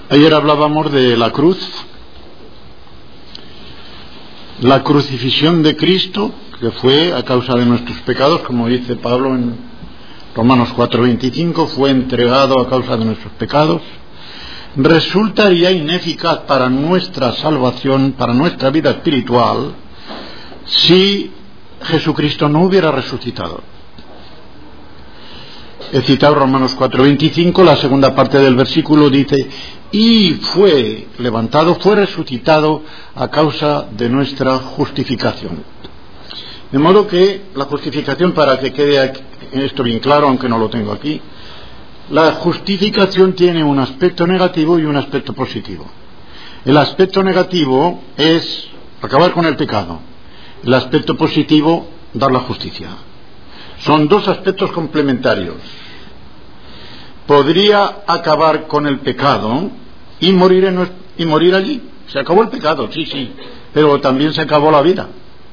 Ayer hablábamos de la cruz, la crucifixión de Cristo, que fue a causa de nuestros pecados, como dice Pablo en Romanos 4:25, fue entregado a causa de nuestros pecados. Resultaría ineficaz para nuestra salvación, para nuestra vida espiritual, si Jesucristo no hubiera resucitado. He citado Romanos 4:25, la segunda parte del versículo dice: y fue levantado, fue resucitado a causa de nuestra justificación. De modo que la justificación, para que quede esto bien claro, aunque no lo tengo aquí, la justificación tiene un aspecto negativo y un aspecto positivo. El aspecto negativo es acabar con el pecado. El aspecto positivo, dar la justicia. Son dos aspectos complementarios. Podría acabar con el pecado y morir allí. Se acabó el pecado, sí, pero también se acabó la vida.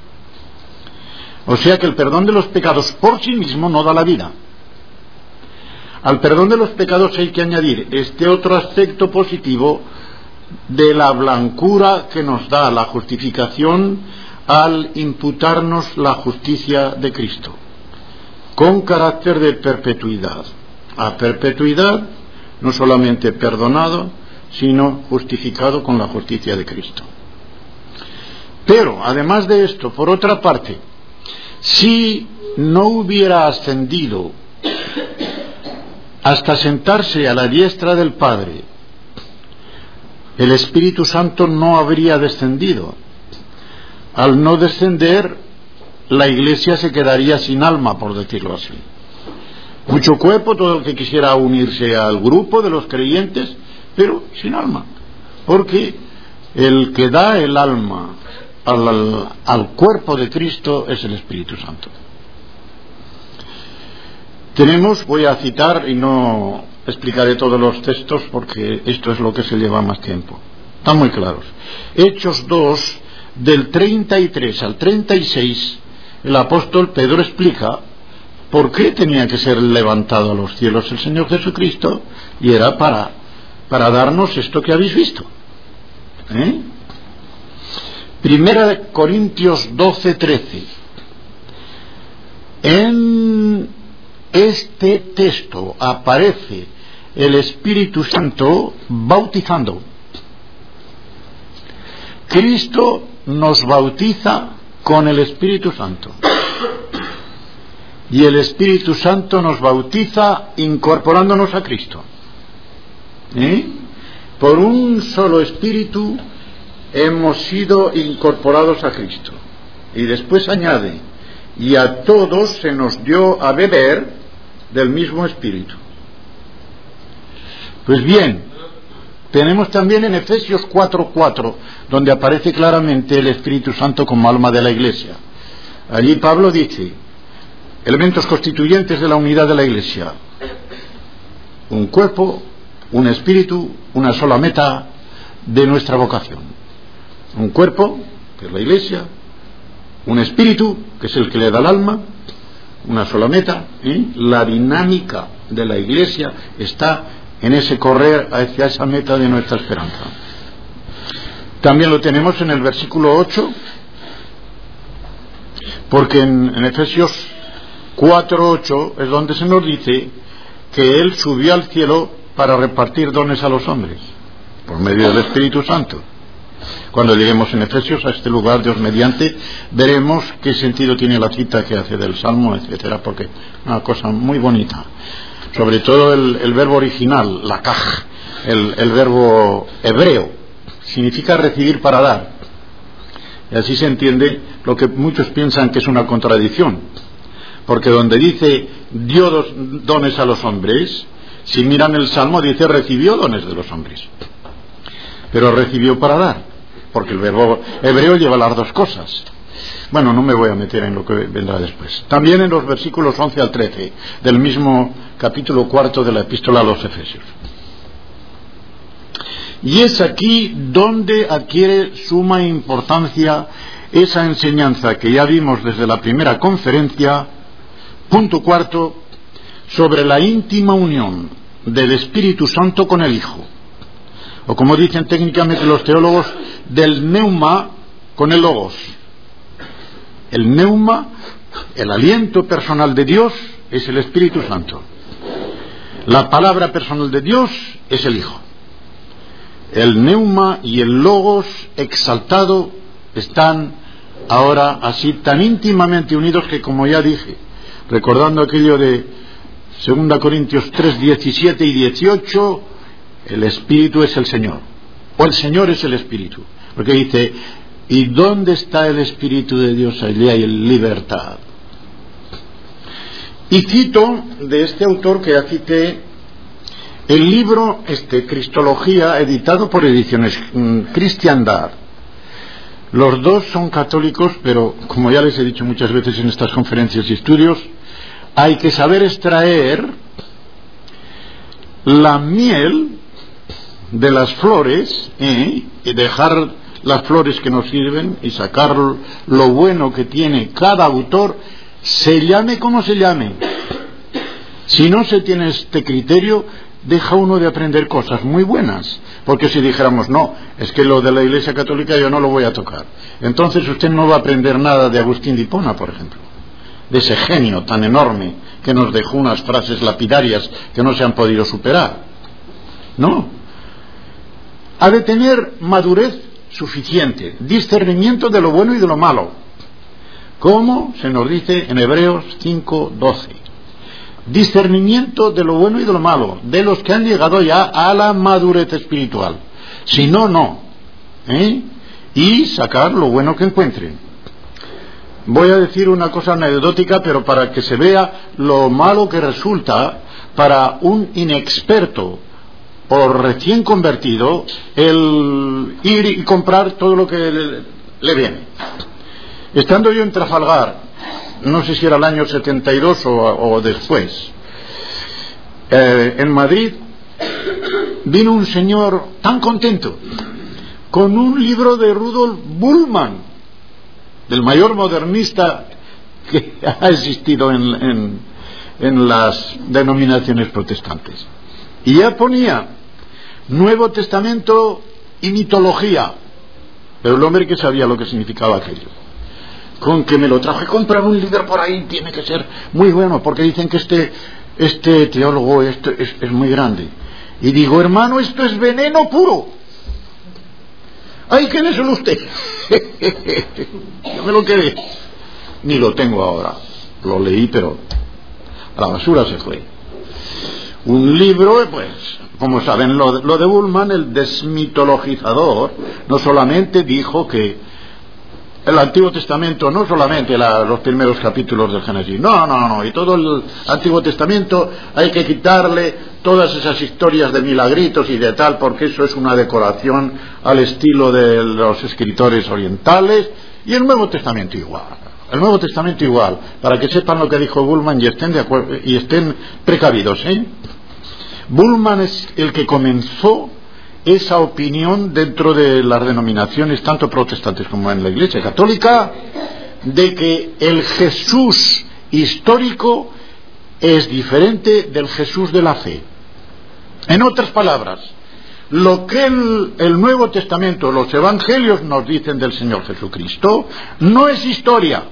O sea que el perdón de los pecados por sí mismo no da la vida. Al perdón de los pecados hay que añadir este otro aspecto positivo de la blancura que nos da la justificación al imputarnos la justicia de Cristo, con carácter de perpetuidad. A perpetuidad, no solamente perdonado, sino justificado con la justicia de Cristo. Pero, además de esto, por otra parte, si no hubiera ascendido hasta sentarse a la diestra del Padre, el Espíritu Santo no habría descendido. Al no descender, la Iglesia se quedaría sin alma, por decirlo así. Mucho cuerpo, todo el que quisiera unirse al grupo de los creyentes, pero sin alma, porque el que da el alma al cuerpo de Cristo es el Espíritu Santo. Voy a citar y no explicaré todos los textos porque esto es lo que se lleva más tiempo. Están muy claros. Hechos 2, del 33 al 36, el apóstol Pedro explica por qué tenía que ser levantado a los cielos el Señor Jesucristo, y era para darnos esto que habéis visto. Primera de Corintios 12:13. En este texto aparece el Espíritu Santo bautizando. Cristo nos bautiza con el Espíritu Santo. Y el Espíritu Santo nos bautiza incorporándonos a Cristo. Por un solo Espíritu hemos sido incorporados a Cristo. Y después añade: y a todos se nos dio a beber del mismo Espíritu. Pues bien, tenemos también en Efesios 4:4, donde aparece claramente el Espíritu Santo como alma de la Iglesia. Allí Pablo dice: elementos constituyentes de la unidad de la Iglesia: un cuerpo, un espíritu, una sola meta de nuestra vocación. Un cuerpo, que es la Iglesia; un espíritu, que es el que le da el alma; una sola meta. La dinámica de la Iglesia está en ese correr hacia esa meta de nuestra esperanza. También lo tenemos en el versículo 8, porque en Efesios 4:8 es donde se nos dice que Él subió al cielo para repartir dones a los hombres por medio del Espíritu Santo. Cuando lleguemos en Efesios a este lugar, Dios mediante, veremos qué sentido tiene la cita que hace del Salmo, etcétera, porque es una cosa muy bonita. Sobre todo el verbo original, la kaj, el verbo hebreo, significa recibir para dar. Y así se entiende lo que muchos piensan que es una contradicción. Porque donde dice dio dones a los hombres, si miran el Salmo dice recibió dones de los hombres. Pero recibió para dar, porque el verbo hebreo lleva las dos cosas. Bueno, no me voy a meter en lo que vendrá después. También en los versículos 11 al 13 del mismo capítulo 4 de la epístola a los Efesios. Y es aquí donde adquiere suma importancia esa enseñanza que ya vimos desde la primera conferencia, punto cuarto, sobre la íntima unión del Espíritu Santo con el Hijo. o como dicen técnicamente los teólogos, del neuma con el logos. El neuma, el aliento personal de Dios, es el Espíritu Santo. La palabra personal de Dios es el Hijo. El neuma y el logos exaltado están ahora así tan íntimamente unidos que, como ya dije, recordando aquello de 2 Corintios 3, 17 y 18, el Espíritu es el Señor, o el Señor es el Espíritu, porque dice: ¿y dónde está el Espíritu de Dios? Allí hay libertad. Y cito de este autor que ya cité el libro Cristología, editado por Ediciones Cristiandad. Los dos son católicos, pero como ya les he dicho muchas veces en estas conferencias y estudios, hay que saber extraer la miel de las flores, y dejar las flores que nos sirven y sacar lo bueno que tiene cada autor, se llame como se llame. Si no se tiene este criterio, deja uno de aprender cosas muy buenas, porque si dijéramos no, es que lo de la Iglesia Católica yo no lo voy a tocar, entonces usted no va a aprender nada de Agustín de Hipona, por ejemplo, de ese genio tan enorme que nos dejó unas frases lapidarias que no se han podido superar. No, ha de tener madurez suficiente, discernimiento de lo bueno y de lo malo, como se nos dice en Hebreos 5:12. Discernimiento de lo bueno y de lo malo, de los que han llegado ya a la madurez espiritual. Si no, no. Y sacar lo bueno que encuentren. Voy a decir una cosa anecdótica, pero para que se vea lo malo que resulta para un inexperto o recién convertido el ir y comprar todo lo que le viene. Estando yo en Trafalgar, no sé si era el año 72 o después, en Madrid, vino un señor tan contento con un libro de Rudolf Bultmann, del mayor modernista que ha existido en las denominaciones protestantes, y ya ponía Nuevo Testamento y mitología, pero el hombre que sabía lo que significaba aquello, con que me lo traje, comprar un libro por ahí, tiene que ser muy bueno, porque dicen que este teólogo es muy grande. Y digo: hermano, esto es veneno puro. ¡Ay, quién es usted! Yo me lo quedé. Ni lo tengo ahora. Lo leí, pero a la basura se fue. Un libro, pues, como saben, lo de Bultmann, el desmitologizador, no solamente dijo que el Antiguo Testamento, no solamente los primeros capítulos del Génesis, no, y todo el Antiguo Testamento hay que quitarle todas esas historias de milagritos y de tal, porque eso es una decoración al estilo de los escritores orientales, y el Nuevo Testamento igual, para que sepan lo que dijo Bultmann y estén de acuerdo y estén precavidos. Bultmann es el que comenzó esa opinión dentro de las denominaciones tanto protestantes como en la Iglesia Católica, de que el Jesús histórico es diferente del Jesús de la fe. En otras palabras, lo que el Nuevo Testamento, los Evangelios nos dicen del Señor Jesucristo, no es historia,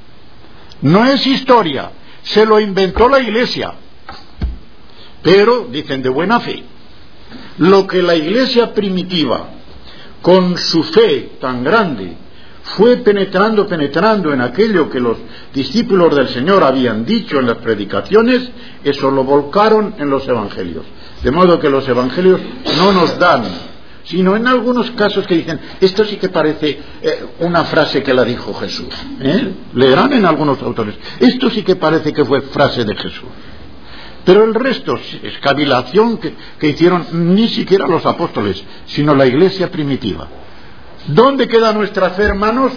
se lo inventó la Iglesia, pero dicen de buena fe. Lo que la Iglesia primitiva, con su fe tan grande, fue penetrando en aquello que los discípulos del Señor habían dicho en las predicaciones, eso lo volcaron en los Evangelios. De modo que los Evangelios no nos dan, sino en algunos casos que dicen: esto sí que parece una frase que la dijo Jesús. Leerán en algunos autores: esto sí que parece que fue frase de Jesús. Pero el resto es cavilación que hicieron ni siquiera los apóstoles, sino la Iglesia primitiva. ¿Dónde queda nuestra fe, hermanos?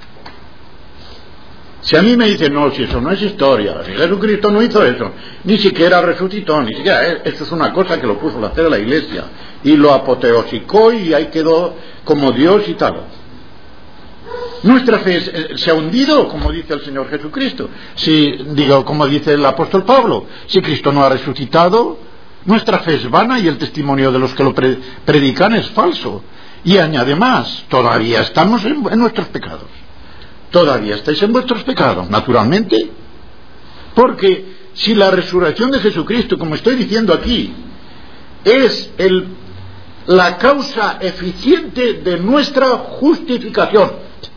Si a mí me dicen: no, si eso no es historia, si Jesucristo no hizo eso, ni siquiera resucitó, ni siquiera, eso es una cosa que lo puso a hacer la Iglesia, y lo apoteosicó y ahí quedó como Dios y tal. Nuestra fe se ha hundido, como dice el Señor Jesucristo. Como dice el apóstol Pablo, si Cristo no ha resucitado, Nuestra fe es vana y el testimonio de los que lo predican es falso. Y añade más, todavía estamos en nuestros pecados. Todavía estáis en vuestros pecados, naturalmente. Porque si la resurrección de Jesucristo, como estoy diciendo aquí, es la causa eficiente de nuestra justificación,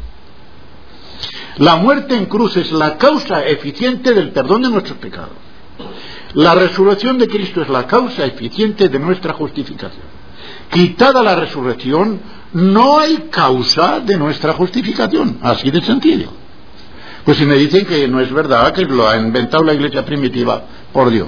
la muerte en cruz es la causa eficiente del perdón de nuestros pecados, la resurrección de Cristo es la causa eficiente de nuestra justificación. Quitada la resurrección, no hay causa de nuestra justificación, así de sencillo. Pues si me dicen que no es verdad, que lo ha inventado la iglesia primitiva, por Dios.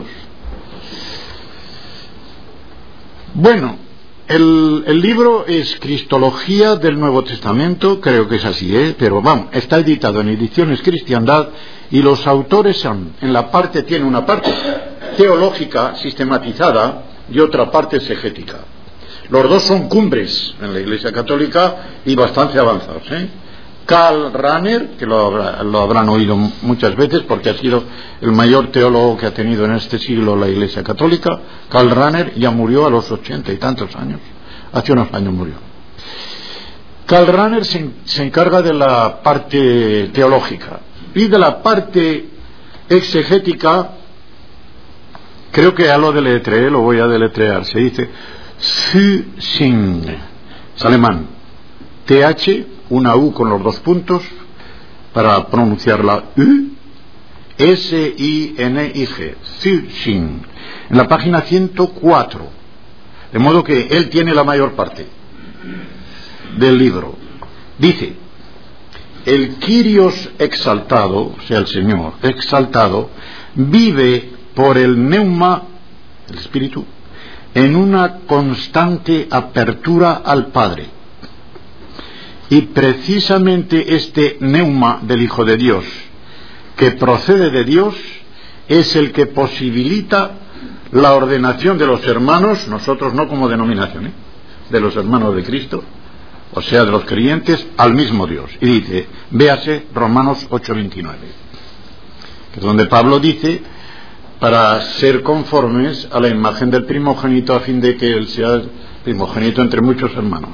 Bueno, el libro es Cristología del Nuevo Testamento, creo que es así, pero vamos, está editado en Ediciones Cristiandad y los autores son, tiene una parte teológica sistematizada y otra parte exegética. Los dos son cumbres en la Iglesia Católica y bastante avanzados. Karl Rahner, que lo habrán oído muchas veces porque ha sido el mayor teólogo que ha tenido en este siglo la Iglesia Católica. Karl Rahner ya murió a los 80 y tantos años, hace unos años murió. Karl Rahner se encarga de la parte teológica y de la parte exegética. Creo que ya lo deletreé, lo voy a deletrear. Se dice Physing, es alemán, TH, una U con los dos puntos para pronunciar la U, S-I-N-I-G, Physing, en la página 104, de modo que él tiene la mayor parte del libro. Dice: el Kyrios exaltado, o sea el Señor exaltado, vive por el neuma, el Espíritu, en una constante apertura al Padre. Y precisamente este neuma del Hijo de Dios, que procede de Dios, es el que posibilita la ordenación de los hermanos, nosotros no como denominación, de los hermanos de Cristo, o sea, de los creyentes, al mismo Dios. Y dice, véase Romanos 8:29, que es donde Pablo dice, para ser conformes a la imagen del primogénito, a fin de que él sea el primogénito entre muchos hermanos.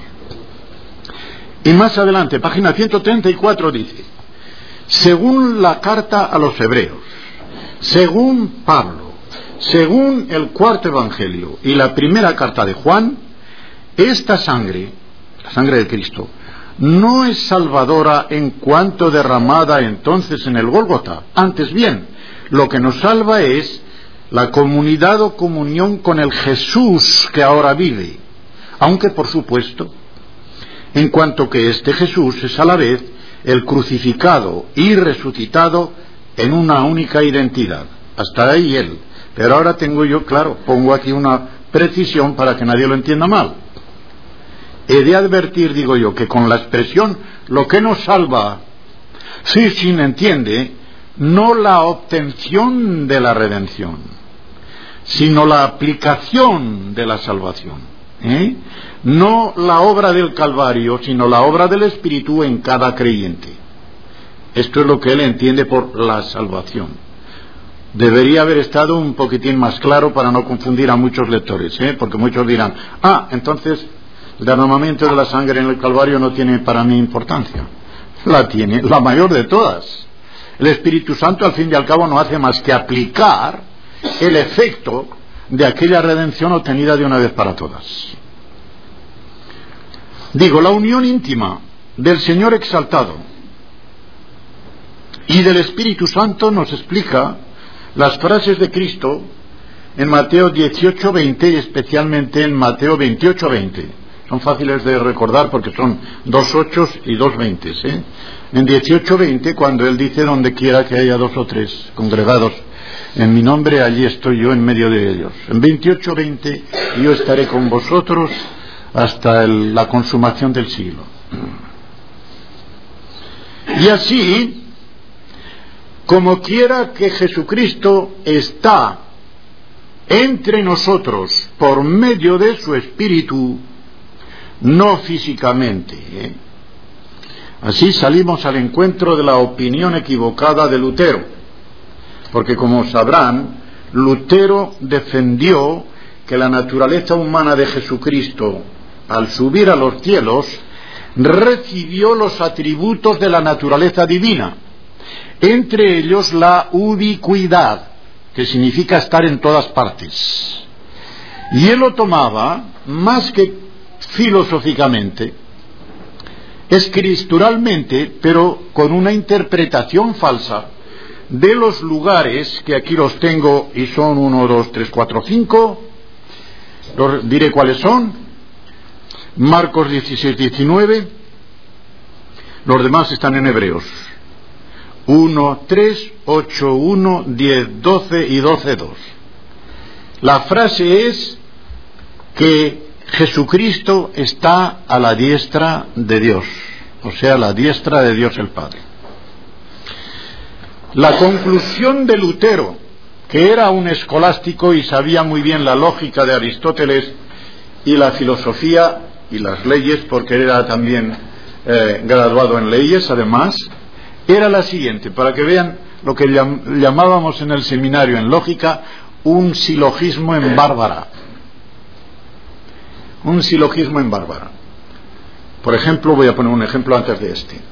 Y más adelante, página 134, dice: según la carta a los hebreos, según Pablo, según el cuarto evangelio y la primera carta de Juan, esta sangre, la sangre de Cristo, no es salvadora en cuanto derramada entonces en el Gólgota. Antes bien, lo que nos salva es la comunidad o comunión con el Jesús que ahora vive, aunque por supuesto, en cuanto que este Jesús es a la vez el crucificado y resucitado en una única identidad. Hasta ahí él. Pero ahora pongo aquí una precisión para que nadie lo entienda mal. He de advertir, digo yo, que con la expresión lo que nos salva, sí entiende, no la obtención de la redención, sino la aplicación de la salvación. No la obra del Calvario, sino la obra del Espíritu en cada creyente. Esto es lo que él entiende por la salvación. Debería haber estado un poquitín más claro para no confundir a muchos lectores, porque muchos dirán, entonces el derramamiento de la sangre en el Calvario no tiene para mí importancia. La tiene, la mayor de todas. El Espíritu Santo al fin y al cabo no hace más que aplicar el efecto de aquella redención obtenida de una vez para todas. Digo, la unión íntima del Señor exaltado y del Espíritu Santo nos explica las frases de Cristo en Mateo 18:20 y especialmente en Mateo 28:20. Son fáciles de recordar porque son 2 8 y 2 20. En 18:20, cuando él dice: donde quiera que haya 2 o 3 congregados en mi nombre, allí estoy yo en medio de ellos. En 28:20, yo estaré con vosotros hasta la consumación del siglo. Y así, como quiera que Jesucristo está entre nosotros por medio de su Espíritu, no físicamente. Así salimos al encuentro de la opinión equivocada de Lutero, porque como sabrán, Lutero defendió que la naturaleza humana de Jesucristo, al subir a los cielos, recibió los atributos de la naturaleza divina, entre ellos la ubicuidad, que significa estar en todas partes. Y él lo tomaba más que filosóficamente, escrituralmente, pero con una interpretación falsa de los lugares, que aquí los tengo y son 1, 2, 3, 4, 5, los diré cuáles son. Marcos 16, 19, los demás están en Hebreos 1, 3, 8, 1, 10, 12 y 12, 2. La frase es que Jesucristo está a la diestra de Dios, o sea, a la diestra de Dios el Padre. La conclusión de Lutero, que era un escolástico y sabía muy bien la lógica de Aristóteles y la filosofía y las leyes, porque era también graduado en leyes, además, era la siguiente, para que vean lo que llamábamos en el seminario en lógica un silogismo en bárbara. Un silogismo en bárbara. Por ejemplo, voy a poner un ejemplo antes de este.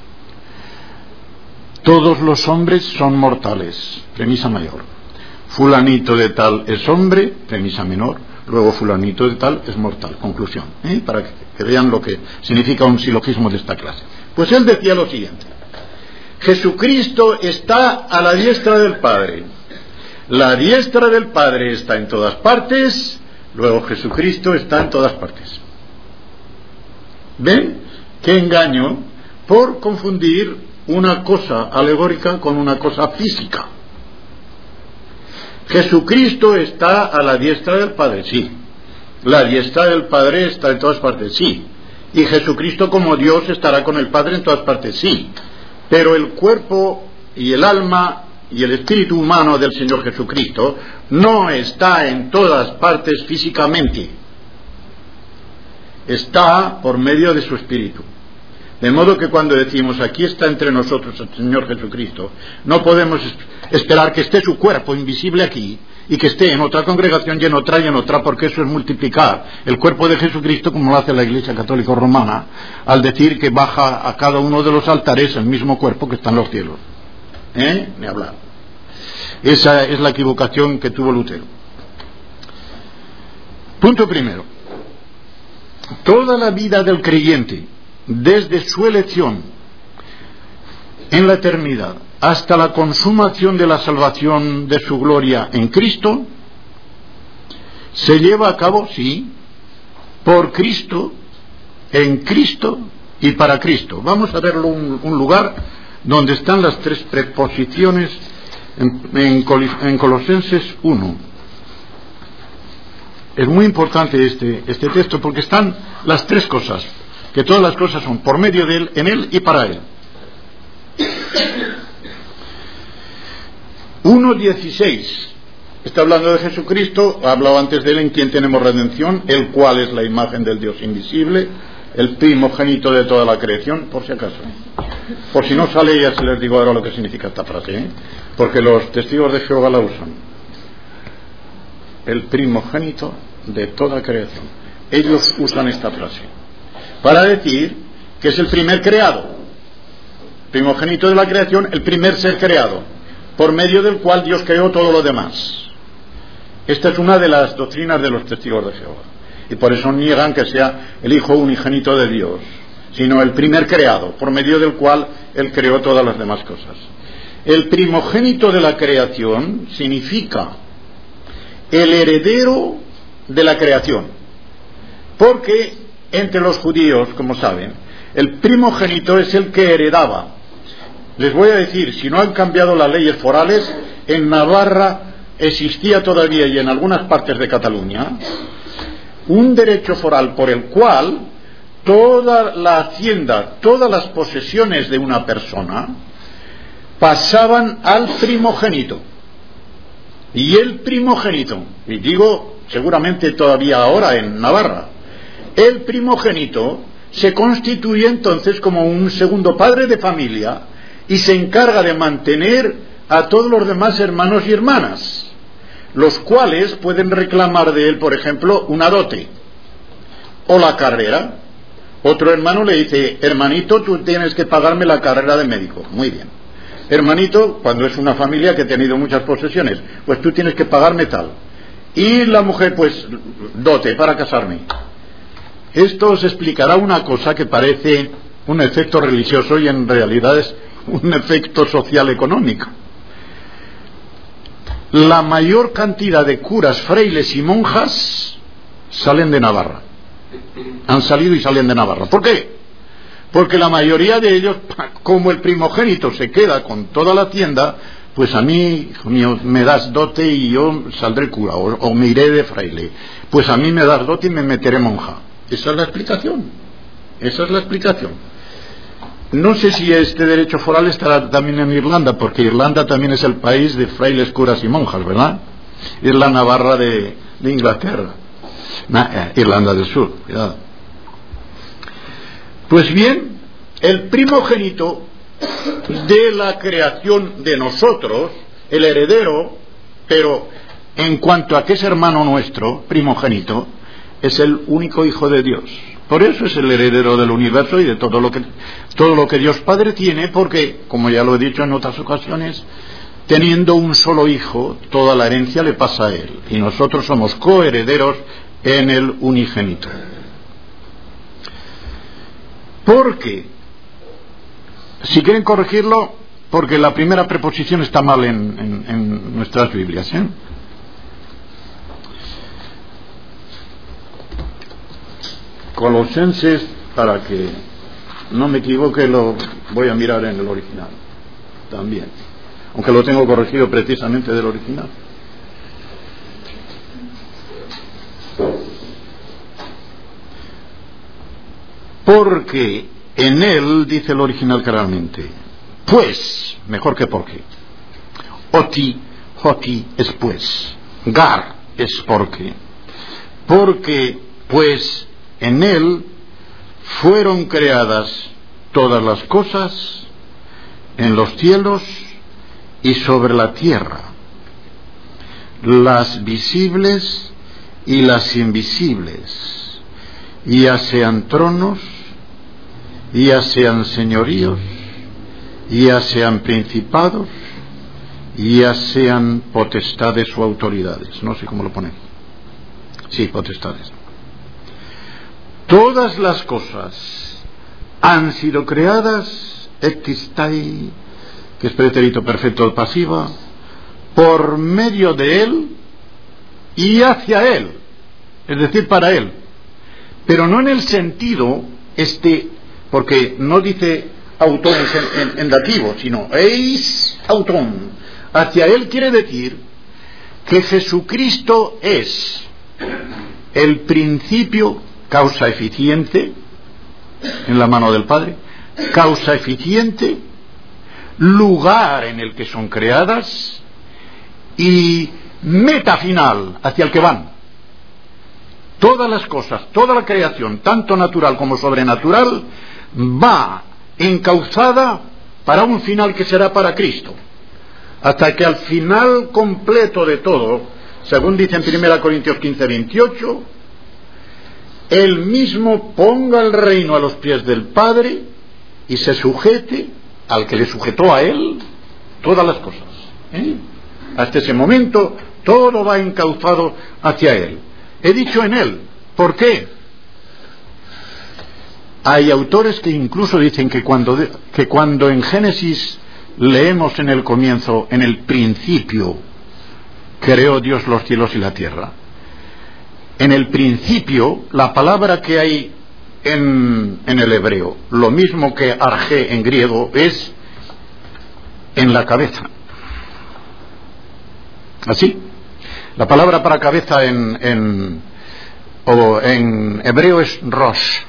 Todos los hombres son mortales, premisa mayor. Fulanito de tal es hombre, premisa menor. Luego fulanito de tal es mortal, conclusión, para que vean lo que significa un silogismo de esta clase. Pues él decía lo siguiente: Jesucristo está a la diestra del Padre. La diestra del Padre está en todas partes, luego Jesucristo está en todas partes. ¿Ven? ¡Qué engaño! Por confundir una cosa alegórica con una cosa física. Jesucristo está a la diestra del Padre, sí. La diestra del Padre está en todas partes, sí. Y Jesucristo como Dios estará con el Padre en todas partes, sí. Pero el cuerpo y el alma y el espíritu humano del Señor Jesucristo no está en todas partes físicamente. Está por medio de su espíritu. De modo que cuando decimos aquí está entre nosotros el Señor Jesucristo, no podemos esperar que esté su cuerpo invisible aquí y que esté en otra congregación y en otra, porque eso es multiplicar el cuerpo de Jesucristo, como lo hace la Iglesia Católica Romana, al decir que baja a cada uno de los altares el mismo cuerpo que está en los cielos. Ni hablar. Esa es la equivocación que tuvo Lutero. Punto primero. Toda la vida del creyente, desde su elección en la eternidad hasta la consumación de la salvación de su gloria en Cristo, se lleva a cabo, sí, por Cristo, en Cristo y para Cristo. Vamos a verlo un lugar donde están las tres preposiciones en Colosenses 1. Es muy importante este texto porque están las tres cosas, que todas las cosas son por medio de Él, en Él y para Él. 1:16 está hablando de Jesucristo, ha hablado antes de Él, en quien tenemos redención, el cual es la imagen del Dios invisible, el primogénito de toda la creación, por si acaso. Por si no sale, ya se les digo ahora lo que significa esta frase, porque los testigos de Jehová la usan. El primogénito de toda creación. Ellos usan esta frase para decir que es el primer creado, primogénito de la creación, el primer ser creado, por medio del cual Dios creó todo lo demás. Esta es una de las doctrinas de los testigos de Jehová, y por eso niegan que sea el Hijo unigénito de Dios, sino el primer creado, por medio del cual Él creó todas las demás cosas. El primogénito de la creación significa el heredero de la creación, porque entre los judíos, como saben, el primogénito es el que heredaba. Les voy a decir, si no han cambiado las leyes forales, en Navarra existía todavía, y en algunas partes de Cataluña, un derecho foral por el cual toda la hacienda, todas las posesiones de una persona pasaban al primogénito. Y el primogénito, y digo seguramente todavía ahora en Navarra, el primogénito se constituye entonces como un segundo padre de familia y se encarga de mantener a todos los demás hermanos y hermanas. los cuales pueden reclamar de él, por ejemplo, una dote o la carrera. Otro hermano le dice: hermanito, tú tienes que pagarme la carrera de médico. Muy bien. Hermanito, cuando es una familia que ha tenido muchas posesiones, pues tú tienes que pagarme tal. Y la mujer, pues, dote para casarme. Esto os explicará una cosa que parece un efecto religioso y en realidad es un efecto social económico. La mayor cantidad de curas, frailes y monjas salen de Navarra. Han salido y salen de Navarra. ¿Por qué? Porque la mayoría de ellos, como el primogénito se queda con toda la hacienda, pues a mí, hijo mío, me das dote y yo saldré cura, o me iré de fraile. Pues a mí me das dote y me meteré monja. Esa es la explicación. Esa es la explicación. No sé si este derecho foral estará también en Irlanda, porque Irlanda también es el país de frailes, curas y monjas, ¿verdad? Es la Navarra de Inglaterra. Irlanda del Sur, cuidado. Pues bien, el primogénito de la creación de nosotros, el heredero, pero en cuanto a que es hermano nuestro, primogénito, es el único hijo de Dios. Por eso es el heredero del universo y de todo lo que Dios Padre tiene, porque, como ya lo he dicho en otras ocasiones, teniendo un solo hijo, toda la herencia le pasa a él, y nosotros somos coherederos en el unigénito. Porque, si quieren corregirlo, porque la primera preposición está mal en nuestras Biblias, ¿eh? Colosenses, para que no me equivoque, lo voy a mirar en el original también, aunque lo tengo corregido precisamente del original. Porque en él, dice el original claramente, pues, mejor que porque. Hoti es pues. Gar es porque. Porque, pues, en él fueron creadas todas las cosas en los cielos y sobre la tierra, las visibles y las invisibles, ya sean tronos, ya sean señoríos, ya sean principados, ya sean potestades o autoridades. No sé cómo lo ponen. Sí, potestades. Todas las cosas han sido creadas, existai, que es pretérito perfecto pasiva, por medio de él y hacia él, es decir, para él, pero no en el sentido porque no dice autón en dativo, sino eis autón. Hacia él quiere decir que Jesucristo es el principio, causa eficiente en la mano del Padre, causa eficiente, lugar en el que son creadas y meta final hacia el que van. Todas las cosas, toda la creación, tanto natural como sobrenatural, va encauzada para un final que será para Cristo, hasta que al final completo de todo, según dice en 1 Corintios 15:28, él mismo ponga el reino a los pies del Padre y se sujete al que le sujetó a él todas las cosas, Hasta ese momento todo va encauzado hacia él. He dicho en él. ¿Por qué? Hay autores que incluso dicen que cuando en Génesis leemos en el comienzo, en el principio, creó Dios los cielos y la tierra. En el principio, la palabra que hay en el hebreo, lo mismo que arjé en griego, es en la cabeza. ¿Así? La palabra para cabeza en hebreo es rosh.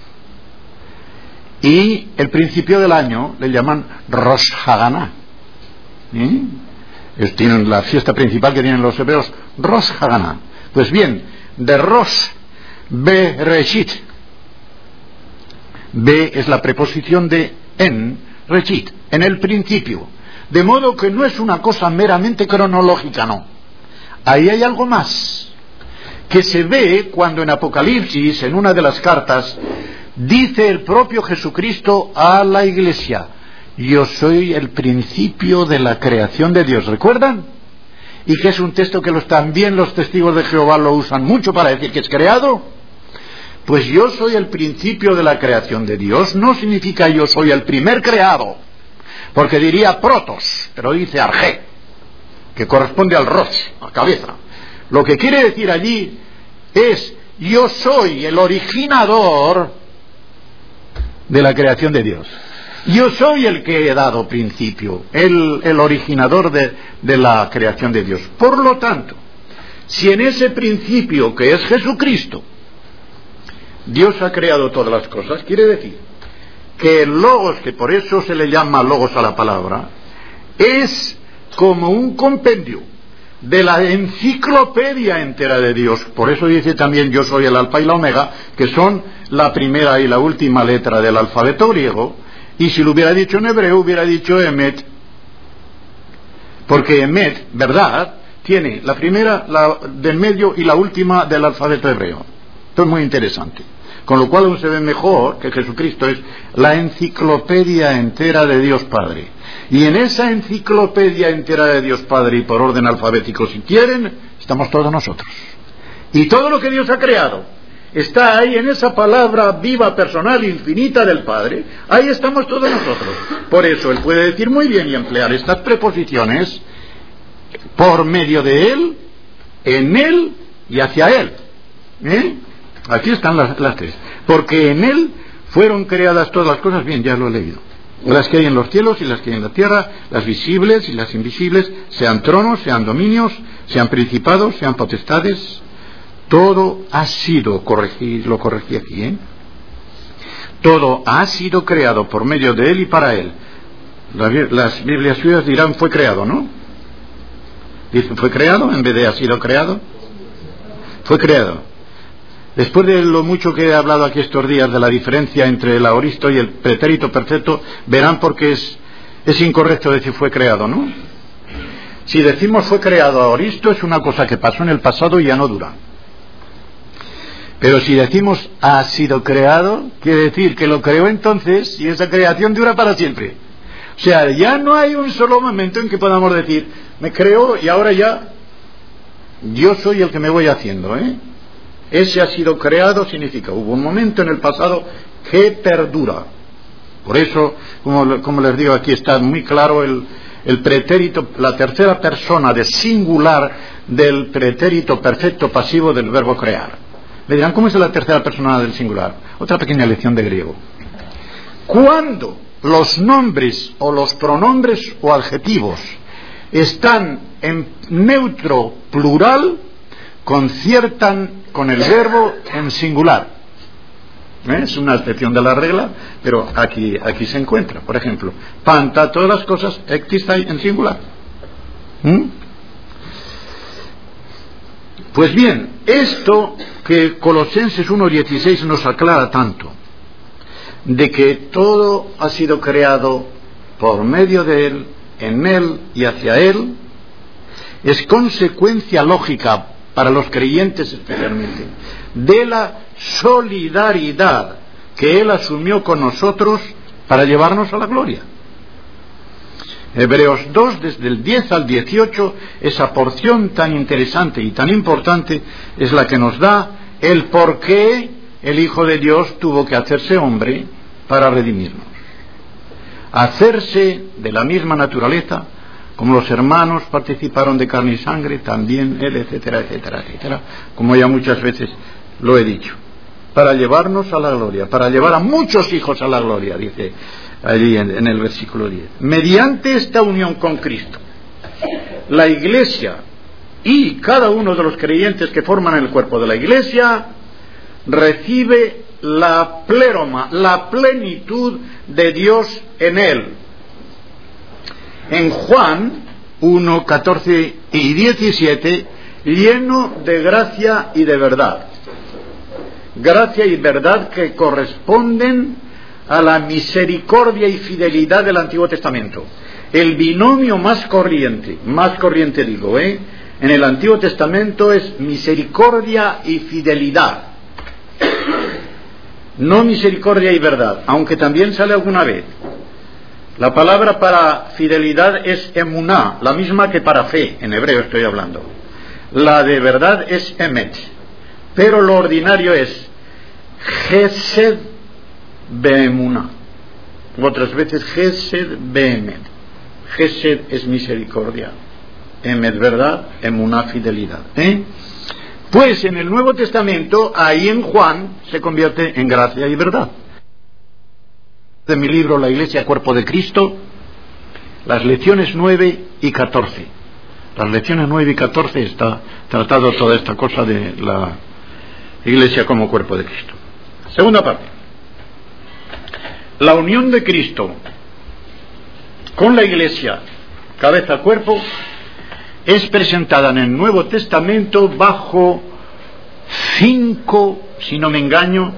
Y el principio del año le llaman Rosh Hashanah. Tienen la fiesta principal que tienen los hebreos, Rosh Hashanah. Pues bien, de Rosh, Bereshit. Be es la preposición de en, Reshit, en el principio. De modo que no es una cosa meramente cronológica, no. ahí hay algo más, que se ve cuando en Apocalipsis, en una de las cartas, dice el propio Jesucristo a la iglesia: yo soy el principio de la creación de Dios. ¿Recuerdan? Y que es un texto que también los testigos de Jehová lo usan mucho para decir que es creado. Pues yo soy el principio de la creación de Dios no significa yo soy el primer creado, porque diría protos, pero dice arge, que corresponde al ros, a cabeza. Lo que quiere decir allí es: yo soy el originador de la creación de Dios. Yo soy el que he dado principio, el originador de la creación de Dios. Por lo tanto, si en ese principio que es Jesucristo, Dios ha creado todas las cosas, quiere decir que el logos, que por eso se le llama logos a la palabra, es como un compendio de la enciclopedia entera de Dios. Por eso dice también: yo soy el alfa y la omega, que son la primera y la última letra del alfabeto griego. Y si lo hubiera dicho en hebreo, hubiera dicho emet, porque emet, verdad, tiene la primera, la del medio y la última del alfabeto hebreo. Esto es muy interesante. Con lo cual aún se ve mejor que Jesucristo es la enciclopedia entera de Dios Padre. Y en esa enciclopedia entera de Dios Padre, y por orden alfabético si quieren, estamos todos nosotros. Y todo lo que Dios ha creado está ahí en esa palabra viva, personal, infinita del Padre. Ahí estamos todos nosotros. Por eso Él puede decir muy bien y emplear estas preposiciones: por medio de Él, en Él y hacia Él. Aquí están las tres. Porque en Él fueron creadas todas las cosas. Bien, ya lo he leído. Las que hay en los cielos y las que hay en la tierra, las visibles y las invisibles, sean tronos, sean dominios, sean principados, sean potestades. Todo ha sido, lo corregí aquí, todo ha sido creado por medio de Él y para Él. Las Biblias suyas dirán fue creado, ¿no? Dicen fue creado en vez de ha sido creado. Fue creado. Después de lo mucho que he hablado aquí estos días de la diferencia entre el aoristo y el pretérito perfecto, verán por qué es incorrecto decir fue creado, ¿no? Si decimos fue creado aoristo, es una cosa que pasó en el pasado y ya no dura. Pero si decimos ha sido creado, quiere decir que lo creó entonces y esa creación dura para siempre. O sea, ya no hay un solo momento en que podamos decir me creó y ahora ya yo soy el que me voy haciendo, Ese ha sido creado significa hubo un momento en el pasado que perdura. Por eso, como les digo, aquí está muy claro el pretérito, la tercera persona de singular del pretérito perfecto pasivo del verbo crear. Me dirán, ¿cómo es la tercera persona del singular? Otra pequeña lección de griego. Cuando los nombres o los pronombres o adjetivos están en neutro plural, conciertan con el verbo en singular. Es una excepción de la regla, pero aquí se encuentra. Por ejemplo, panta, todas las cosas existan en singular. Pues bien, esto que Colosenses 1:16 nos aclara tanto, de que todo ha sido creado por medio de Él, en Él y hacia Él, es consecuencia lógica para los creyentes especialmente de la solidaridad que Él asumió con nosotros para llevarnos a la gloria. Hebreos 2, desde el 10 al 18, esa porción tan interesante y tan importante es la que nos da el por qué el Hijo de Dios tuvo que hacerse hombre para redimirnos. Hacerse de la misma naturaleza, como los hermanos participaron de carne y sangre, también Él, etcétera, etcétera, etcétera, como ya muchas veces lo he dicho, para llevarnos a la gloria, para llevar a muchos hijos a la gloria, dice allí en el versículo 10. Mediante esta unión con Cristo, la Iglesia y cada uno de los creyentes que forman el cuerpo de la Iglesia recibe la pleroma, la plenitud de Dios en él. En Juan 1, 14 y 17, lleno de gracia y de verdad. Gracia y verdad que corresponden a la misericordia y fidelidad del Antiguo Testamento. El binomio más corriente digo, En el Antiguo Testamento es misericordia y fidelidad, no misericordia y verdad, aunque también sale alguna vez. La palabra para fidelidad es emuná, la misma que para fe, en hebreo estoy hablando. La de verdad es emet, pero lo ordinario es gesed beemuná, otras veces gesed beemet. Gesed es misericordia, emet verdad, emuná fidelidad. Pues en el Nuevo Testamento, ahí en Juan, se convierte en gracia y verdad. De mi libro La Iglesia Cuerpo de Cristo, las lecciones 9 y 14. Las lecciones 9 y 14 está tratado toda esta cosa de la Iglesia como Cuerpo de Cristo. Segunda parte. La unión de Cristo con la Iglesia, cabeza, cuerpo, es presentada en el Nuevo Testamento bajo 5, si no me engaño,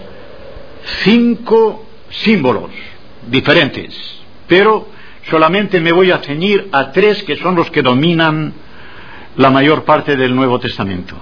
5 símbolos diferentes, pero solamente me voy a ceñir a 3 que son los que dominan la mayor parte del Nuevo Testamento.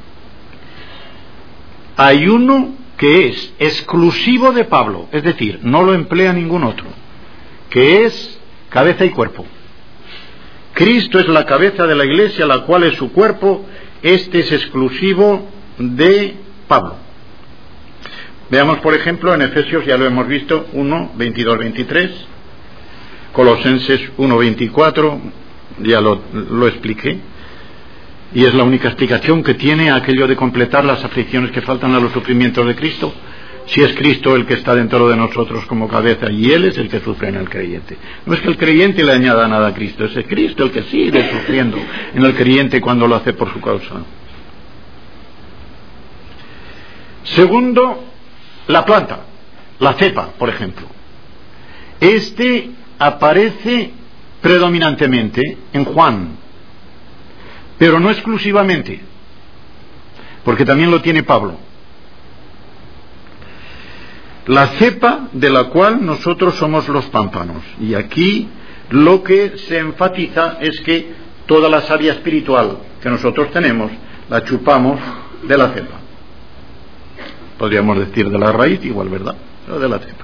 Hay uno que es exclusivo de Pablo, es decir, no lo emplea ningún otro, que es cabeza y cuerpo. Cristo es la cabeza de la Iglesia, la cual es su cuerpo. Este es exclusivo de Pablo. Veamos, por ejemplo, en Efesios, ya lo hemos visto, 1, 22, 23, Colosenses 1, 24, ya lo expliqué, y es la única explicación que tiene aquello de completar las aflicciones que faltan a los sufrimientos de Cristo. Si es Cristo el que está dentro de nosotros como cabeza, y Él es el que sufre en el creyente. No es que el creyente le añada nada a Cristo, es Cristo el que sigue sufriendo en el creyente cuando lo hace por su causa. Segundo, la planta, la cepa, por ejemplo. Este aparece predominantemente en Juan, pero no exclusivamente, porque también lo tiene Pablo. La cepa de la cual nosotros somos los pámpanos. Y aquí lo que se enfatiza es que toda la savia espiritual que nosotros tenemos la chupamos de la cepa. Podríamos decir de la raíz igual, ¿verdad? Pero de la cepa.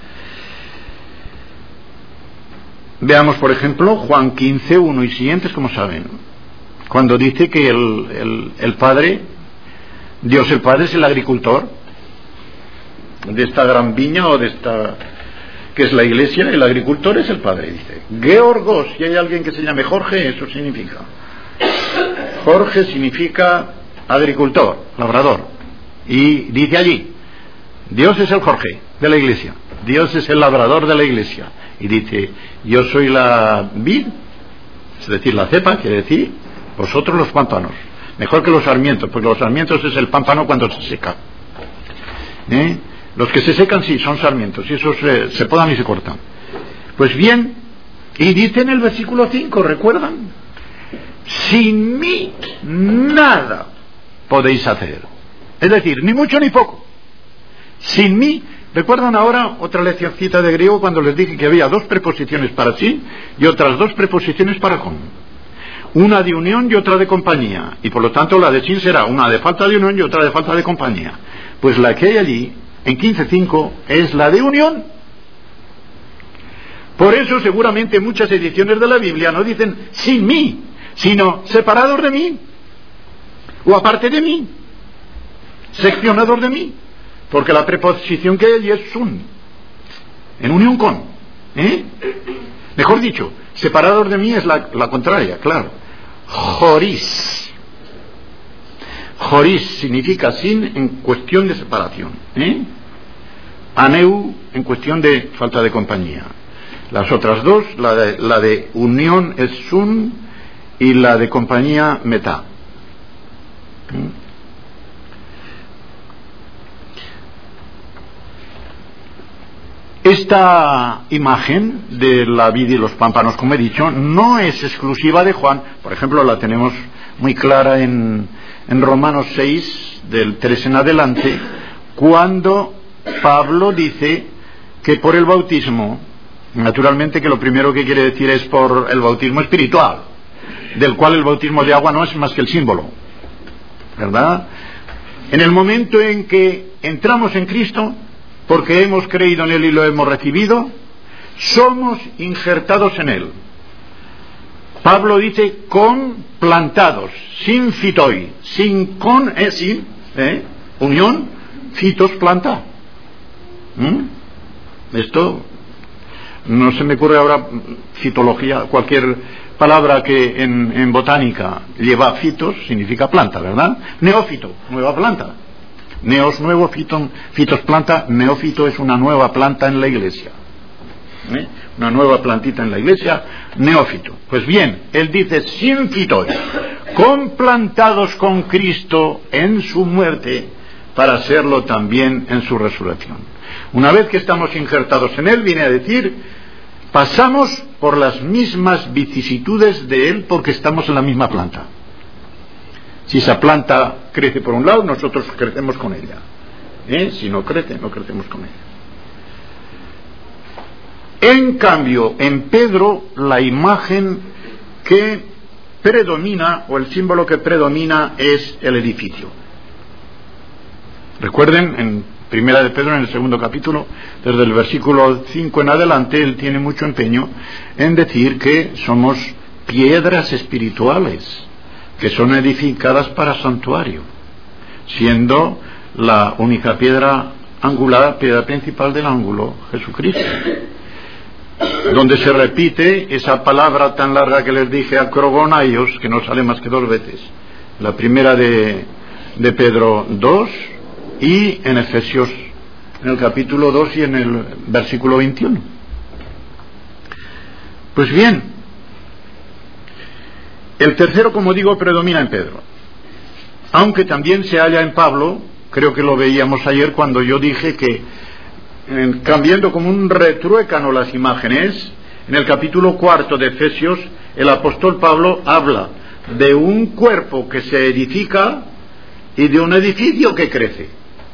Veamos, por ejemplo, Juan 15, 1 y siguientes, como saben, cuando dice que el Padre, Dios el Padre es el agricultor de esta gran viña, o de esta que es la Iglesia, el agricultor es el Padre, dice. Georgos, si hay alguien que se llame Jorge, eso significa. Jorge significa agricultor, labrador. Y dice allí, Dios es el Jorge de la Iglesia, Dios es el labrador de la Iglesia. Y dice, yo soy la vid, es decir, la cepa, quiere decir, vosotros los pámpanos. Mejor que los sarmientos, porque los sarmientos es el pámpano cuando se seca. Los que se secan sí, son sarmientos, y esos se podan y se cortan. Pues bien, y dice en el versículo 5, ¿recuerdan? Sin mí nada podéis hacer. Es decir, ni mucho ni poco. Sin mí. ¿Recuerdan ahora otra leccioncita de griego cuando les dije que había 2 preposiciones para sí y otras 2 preposiciones para con? Una de unión y otra de compañía. Y por lo tanto la de sin será una de falta de unión y otra de falta de compañía. Pues la que hay allí, en 15.5, es la de unión. Por eso seguramente muchas ediciones de la Biblia no dicen sin mí, sino separados de mí, o aparte de mí, seccionados de mí, porque la preposición que hay allí es sun, en unión con, mejor dicho, separados de mí es la contraria, claro. Joris. Joris significa sin en cuestión de separación, aneu en cuestión de falta de compañía. Las otras 2, la de unión es sun y la de compañía meta. Esta imagen de la vid y los pámpanos, como he dicho, no es exclusiva de Juan. Por ejemplo, la tenemos muy clara en Romanos 6, del 3 en adelante, cuando Pablo dice que por el bautismo, naturalmente que lo primero que quiere decir es por el bautismo espiritual, del cual el bautismo de agua no es más que el símbolo, ¿verdad? En el momento en que entramos en Cristo, porque hemos creído en Él y lo hemos recibido, somos injertados en Él. Pablo dice con plantados, sin fitoi, sin unión, fitos, planta. Esto no se me ocurre ahora fitología, cualquier palabra que en botánica lleva fitos significa planta, ¿verdad? Neófito, nueva planta. Neos, nuevo, fitos, planta. Neófito es una nueva planta en la iglesia. Una nueva plantita en la iglesia, neófito. Pues bien, él dice sin fitoi, complantados con Cristo en su muerte, para serlo también en su resurrección. Una vez que estamos injertados en él, viene a decir, pasamos por las mismas vicisitudes de él porque estamos en la misma planta. Si esa planta crece por un lado, nosotros crecemos con ella. Si no crece, no crecemos con ella. En cambio, en Pedro, la imagen que predomina, o el símbolo que predomina, es el edificio. Recuerden, en Primera de Pedro, en el segundo capítulo, desde el versículo 5 en adelante, él tiene mucho empeño en decir que somos piedras espirituales, que son edificadas para santuario, siendo la única piedra angular, piedra principal del ángulo, Jesucristo. Donde se repite esa palabra tan larga que les dije, acrogonaios, que no sale más que 2 veces. La primera de Pedro 2 y en Efesios, en el capítulo 2 y en el versículo 21. Pues bien, el tercero, como digo, predomina en Pedro, aunque también se halla en Pablo. Creo que lo veíamos ayer cuando yo dije que, cambiando como un retruécano las imágenes, en el capítulo 4 de Efesios, el apóstol Pablo habla de un cuerpo que se edifica y de un edificio que crece.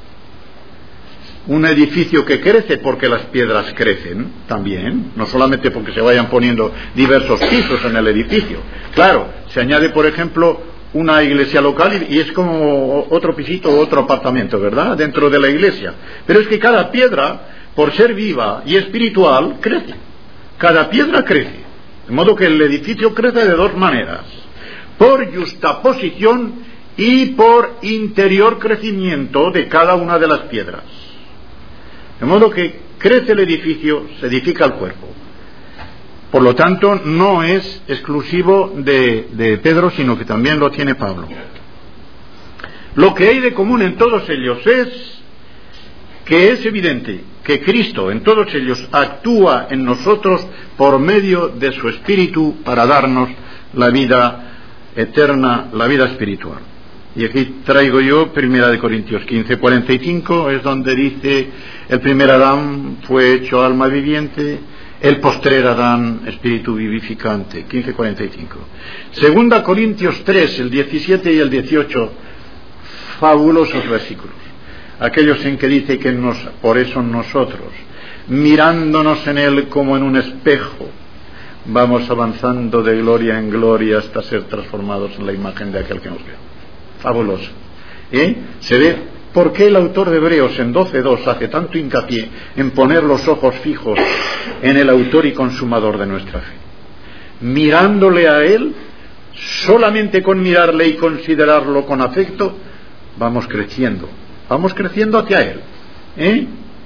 Un edificio que crece porque las piedras crecen también, no solamente porque se vayan poniendo diversos pisos en el edificio. Claro, se añade, por ejemplo, una iglesia local y es como otro pisito o otro apartamento, ¿verdad?, dentro de la iglesia. Pero es que cada piedra, por ser viva y espiritual, crece. Cada piedra crece. De modo que el edificio crece de 2 maneras: por justaposición y por interior crecimiento de cada una de las piedras. De modo que crece el edificio, se edifica el cuerpo. Por lo tanto, no es exclusivo de Pedro, sino que también lo tiene Pablo. Lo que hay de común en todos ellos es que es evidente que Cristo en todos ellos actúa en nosotros por medio de su Espíritu para darnos la vida eterna, la vida espiritual. Y aquí traigo yo 1 Corintios 15:45, es donde dice: el primer Adán fue hecho alma viviente, el postrer Adán espíritu vivificante. 15:45. 2 Corintios 3, el 17 y el 18, fabulosos versículos, aquellos en que dice que por eso nosotros, mirándonos en él como en un espejo, vamos avanzando de gloria en gloria hasta ser transformados en la imagen de aquel que nos ve. Fabuloso. Se ve por qué el autor de Hebreos en 12:2 hace tanto hincapié en poner los ojos fijos en el autor y consumador de nuestra fe. Mirándole a él, solamente con mirarle y considerarlo con afecto, vamos creciendo hacia él,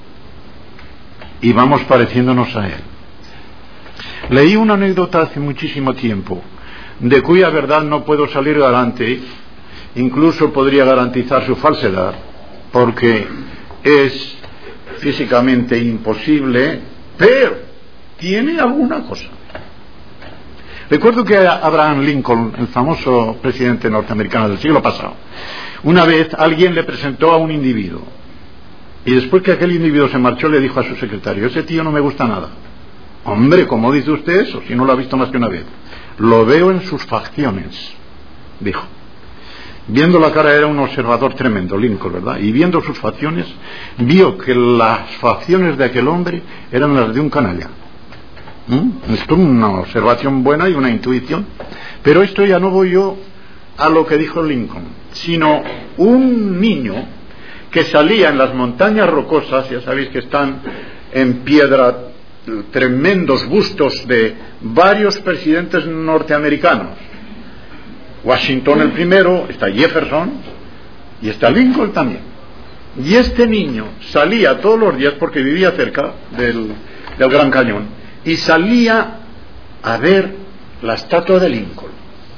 y vamos pareciéndonos a él. Leí una anécdota hace muchísimo tiempo, de cuya verdad no puedo salir adelante. Incluso podría garantizar su falsedad, porque es físicamente imposible, pero tiene alguna cosa. Recuerdo que Abraham Lincoln, el famoso presidente norteamericano del siglo pasado, una vez alguien le presentó a un individuo, y después que aquel individuo se marchó le dijo a su secretario: ese tío no me gusta nada. Hombre, ¿cómo dice usted eso si no lo ha visto más que una vez? Lo veo en sus facciones, dijo. Viendo la cara, era un observador tremendo, Lincoln, ¿verdad? Y viendo sus facciones, vio que las facciones de aquel hombre eran las de un canalla. Esto es una observación buena y una intuición. Pero esto ya no voy yo a lo que dijo Lincoln, sino un niño que salía en las montañas rocosas, ya sabéis que están en piedra tremendos bustos de varios presidentes norteamericanos. Washington el primero, está Jefferson y está Lincoln también. Y este niño salía todos los días, porque vivía cerca del Gran Cañón, y salía a ver la estatua de Lincoln.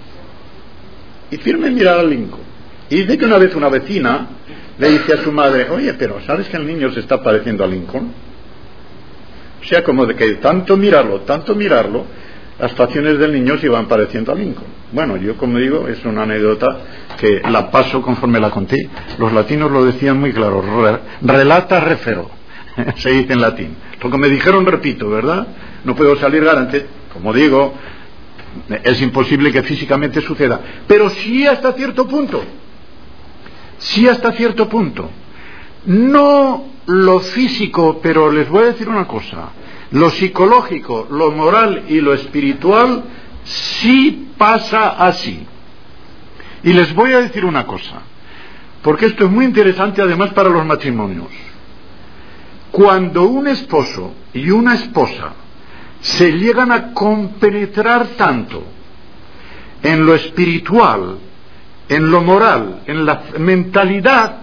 Y firme mirar a Lincoln. Y dice que una vez una vecina le dice a su madre: oye, pero ¿sabes que el niño se está pareciendo a Lincoln? O sea, como de que tanto mirarlo, las facciones del niño se iban pareciendo a Lincoln. Bueno, yo, como digo, es una anécdota que la paso conforme la conté. Los latinos lo decían muy claro: relata refero, se dice en latín. Lo que me dijeron repito, ¿verdad? No puedo salir garante. Como digo, es imposible que físicamente suceda, pero sí hasta cierto punto. Sí hasta cierto punto. No lo físico, pero les voy a decir una cosa: lo psicológico, lo moral y lo espiritual sí pasa así. Y les voy a decir una cosa, porque esto es muy interesante además para los matrimonios. Cuando un esposo y una esposa se llegan a compenetrar tanto en lo espiritual, en lo moral, en la mentalidad,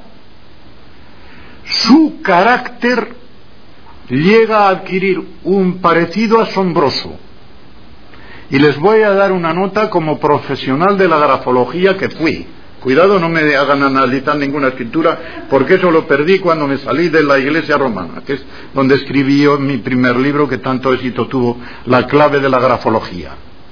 su carácter llega a adquirir un parecido asombroso. Y les voy a dar una nota como profesional de la grafología que fui. Cuidado, no me hagan analizar ninguna escritura, porque eso lo perdí cuando me salí de la Iglesia romana, que es donde escribí yo mi primer libro, que tanto éxito tuvo, La clave de la grafología.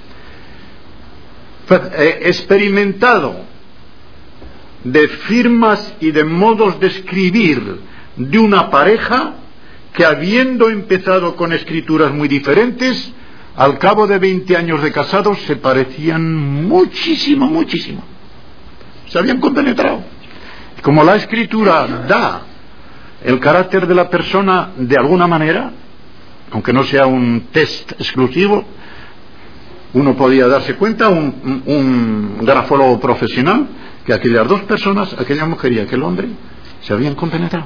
He experimentado de firmas y de modos de escribir de una pareja que, habiendo empezado con escrituras muy diferentes, al cabo de 20 años de casados se parecían muchísimo, muchísimo. Se habían compenetrado. Como la escritura da el carácter de la persona de alguna manera, aunque no sea un test exclusivo, uno podía darse cuenta, un grafólogo profesional, que aquellas dos personas, aquella mujer y aquel hombre, se habían compenetrado.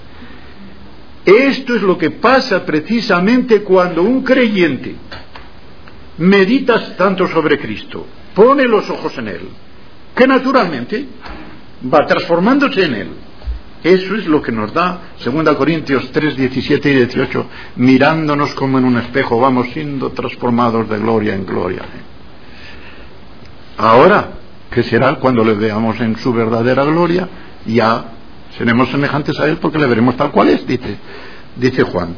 Esto es lo que pasa precisamente cuando un creyente medita tanto sobre Cristo, pone los ojos en Él, que naturalmente va transformándose en Él. Eso es lo que nos da 2 Corintios 3, 17 y 18, mirándonos como en un espejo, vamos siendo transformados de gloria en gloria. Ahora, ¿qué será cuando le veamos en su verdadera gloria? Ya seremos semejantes a Él, porque le veremos tal cual es, dice Juan.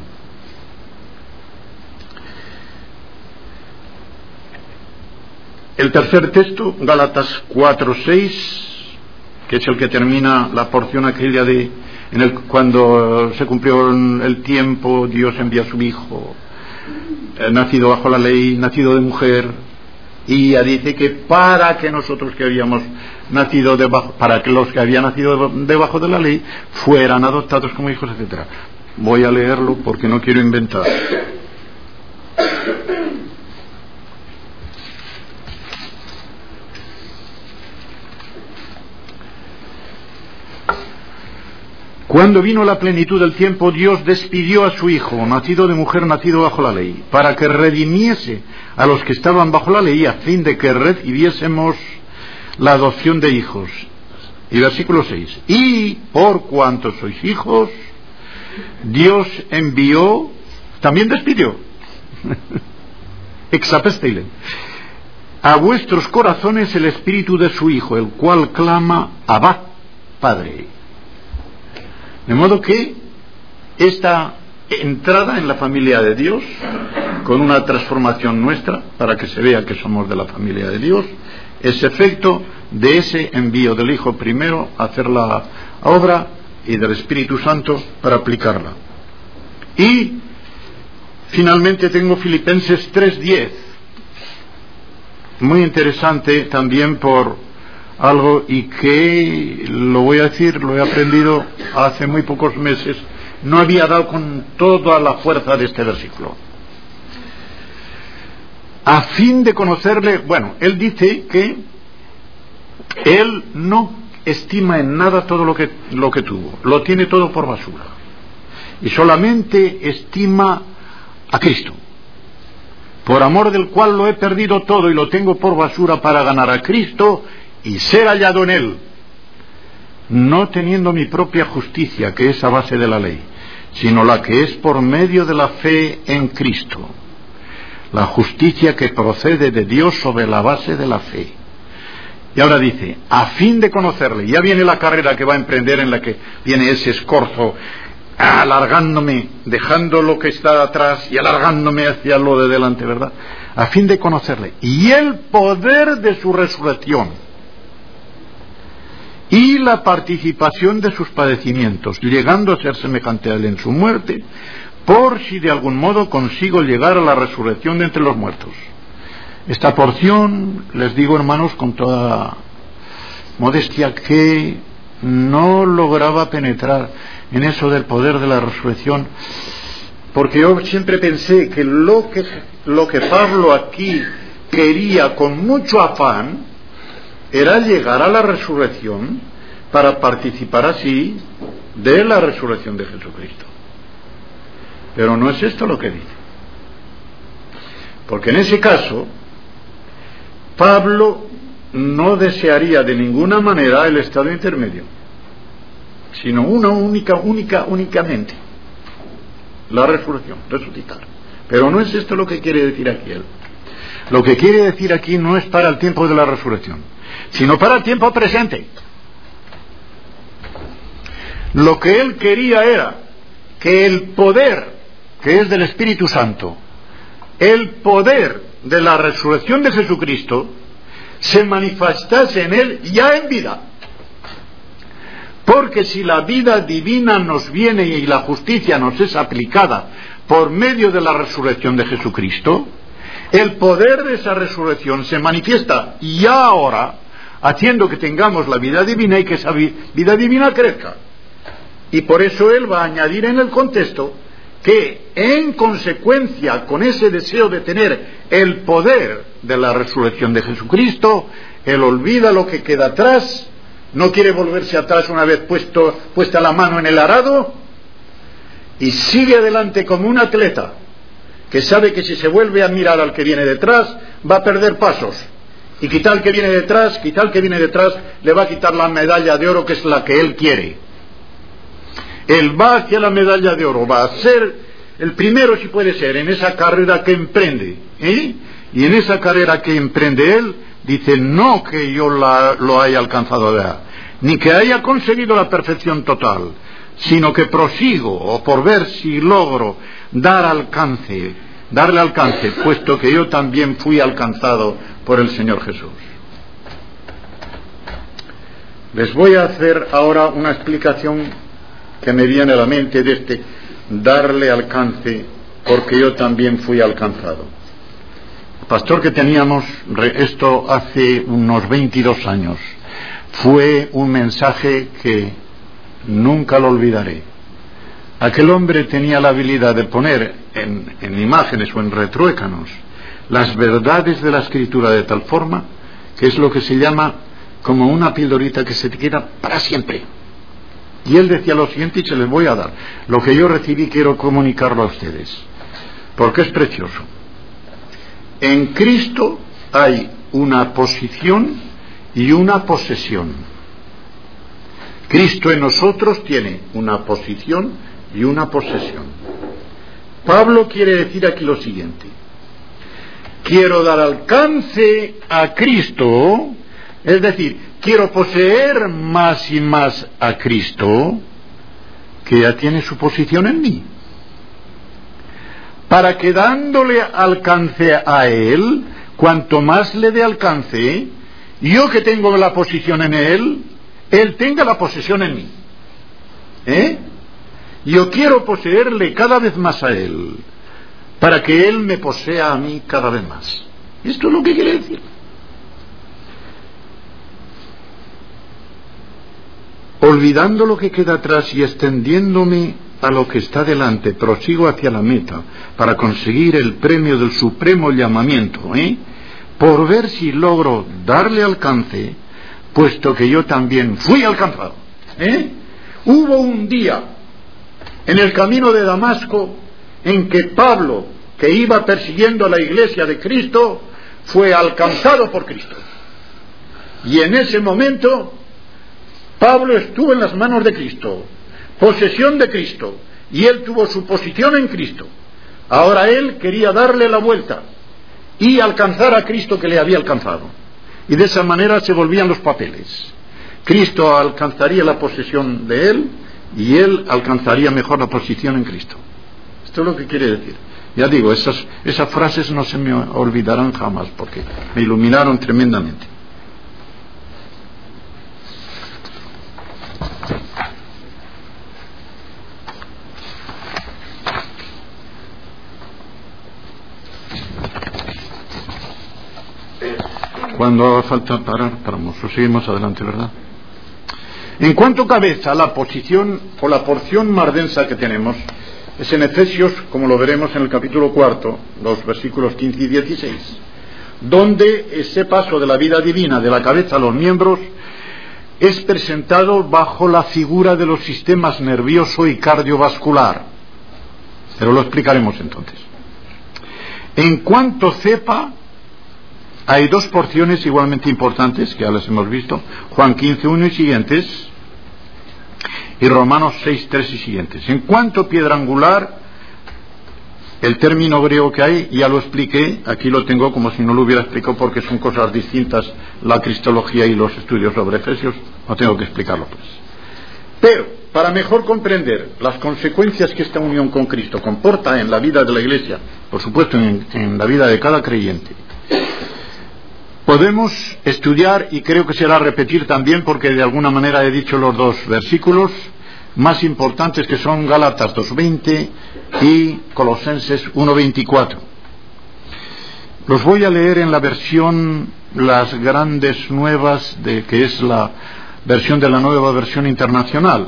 El tercer texto, Gálatas 4:6, que es el que termina la porción aquella de cuando se cumplió el tiempo, Dios envía a su Hijo, nacido bajo la ley, nacido de mujer, y ya dice que para que nosotros que habíamos nacido para que los que habían nacido debajo de la ley fueran adoptados como hijos, etcétera. Voy a leerlo porque no quiero inventar. Cuando vino la plenitud del tiempo, Dios despidió a su Hijo, nacido de mujer, nacido bajo la ley, para que redimiese a los que estaban bajo la ley, a fin de que recibiésemos la adopción de hijos. Y versículo 6. Y por cuanto sois hijos, Dios envió, también despidió, exapestile, a vuestros corazones el espíritu de su Hijo, el cual clama: Abba, Padre. De modo que esta entrada en la familia de Dios, con una transformación nuestra, para que se vea que somos de la familia de Dios, es efecto de ese envío del Hijo primero a hacer la obra, y del Espíritu Santo para aplicarla. Y finalmente tengo Filipenses 3:10, muy interesante también por algo, y que lo voy a decir, lo he aprendido hace muy pocos meses, no había dado con toda la fuerza de este versículo. a fin de conocerle. Bueno, él dice que él no estima en nada todo lo que tuvo, lo tiene todo por basura, y solamente estima a Cristo, por amor del cual lo he perdido todo y lo tengo por basura para ganar a Cristo y ser hallado en Él, no teniendo mi propia justicia, que es a base de la ley, sino la que es por medio de la fe en Cristo, la justicia que procede de Dios sobre la base de la fe. Y ahora dice, a fin de conocerle. Ya viene la carrera que va a emprender, en la que viene ese escorzo, alargándome, dejando lo que está atrás y alargándome hacia lo de delante, ¿verdad? A fin de conocerle. Y el poder de su resurrección y la participación de sus padecimientos, llegando a ser semejante a él en su muerte, por si de algún modo consigo llegar a la resurrección de entre los muertos. Esta porción, les digo, hermanos, con toda modestia, que no lograba penetrar en eso del poder de la resurrección, porque yo siempre pensé que lo que Pablo aquí quería con mucho afán era llegar a la resurrección para participar así de la resurrección de Jesucristo. Pero no es esto lo que dice, porque en ese caso Pablo no desearía de ninguna manera el estado intermedio, sino únicamente la resurrección, resucitar. Pero no es esto lo que quiere decir aquí él. Lo que quiere decir aquí no es para el tiempo de la resurrección, sino para el tiempo presente. Lo que él quería era que el poder, que es del Espíritu Santo, el poder de la resurrección de Jesucristo, se manifestase en él ya en vida. Porque si la vida divina nos viene y la justicia nos es aplicada por medio de la resurrección de Jesucristo, el poder de esa resurrección se manifiesta ya ahora, haciendo que tengamos la vida divina y que esa vida divina crezca. Y por eso él va a añadir en el contexto que en consecuencia con ese deseo de tener el poder de la resurrección de Jesucristo, él olvida lo que queda atrás, no quiere volverse atrás una vez puesta la mano en el arado, y sigue adelante como un atleta que sabe que si se vuelve a mirar al que viene detrás va a perder pasos, y quizá el que viene detrás le va a quitar la medalla de oro, que es la que él quiere. Él va hacia la medalla de oro, va a ser el primero, si puede ser, en esa carrera que emprende, y en esa carrera que emprende él, dice, no que yo lo haya alcanzado ya, ni que haya conseguido la perfección total, sino que prosigo, o por ver si logro darle alcance, puesto que yo también fui alcanzado por el Señor Jesús. Les voy a hacer ahora una explicación que me viene a la mente de este darle alcance, porque yo también fui alcanzado. El pastor que teníamos, esto hace unos 22 años, fue un mensaje que nunca lo olvidaré. Aquel hombre tenía la habilidad de poner en imágenes o en retruécanos las verdades de la Escritura de tal forma que es lo que se llama como una pildorita que se te queda para siempre. Y él decía lo siguiente, y se les voy a dar. Lo que yo recibí quiero comunicarlo a ustedes, porque es precioso. En Cristo hay una posición y una posesión. Cristo en nosotros tiene una posición y una posesión. Pablo quiere decir aquí lo siguiente: quiero dar alcance a Cristo, es decir, quiero poseer más y más a Cristo, que ya tiene su posición en mí, para que dándole alcance a Él, cuanto más le dé alcance, yo que tengo la posición en Él, Él tenga la posesión en mí. Yo quiero poseerle cada vez más a Él, para que Él me posea a mí cada vez más. Esto es lo que quiere decir. Olvidando lo que queda atrás y extendiéndome a lo que está delante, prosigo hacia la meta para conseguir el premio del supremo llamamiento, por ver si logro darle alcance, puesto que yo también fui alcanzado. Hubo un día en el camino de Damasco en que Pablo, que iba persiguiendo a la iglesia de Cristo, fue alcanzado por Cristo. Y en ese momento Pablo estuvo en las manos de Cristo, posesión de Cristo, y él tuvo su posición en Cristo. Ahora él quería darle la vuelta y alcanzar a Cristo que le había alcanzado. Y de esa manera se volvían los papeles. Cristo alcanzaría la posesión de él y él alcanzaría mejor la posición en Cristo. Esto es lo que quiere decir. Ya digo, esas frases no se me olvidarán jamás porque me iluminaron tremendamente. Cuando haga falta parar, paramos. O seguimos adelante, ¿verdad? En cuanto cabeza a la posición o la porción más densa que tenemos, es en Efesios, como lo veremos en el capítulo 4, los versículos 15 y 16, donde ese paso de la vida divina de la cabeza a los miembros es presentado bajo la figura de los sistemas nervioso y cardiovascular. Pero lo explicaremos entonces. En cuanto cepa, hay dos porciones igualmente importantes, que ya las hemos visto, Juan 15:1 y siguientes, y Romanos 6:3 y siguientes. En cuanto piedra angular, el término griego que hay, ya lo expliqué, aquí lo tengo como si no lo hubiera explicado porque son cosas distintas, la cristología y los estudios sobre Efesios, no tengo que explicarlo pues. Pero, para mejor comprender las consecuencias que esta unión con Cristo comporta en la vida de la Iglesia, por supuesto en la vida de cada creyente, podemos estudiar, y creo que será repetir también porque de alguna manera he dicho los dos versículos más importantes, que son Gálatas 2:20 y Colosenses 1:24. Los voy a leer en la versión Las Grandes Nuevas, que es la versión de la Nueva Versión Internacional.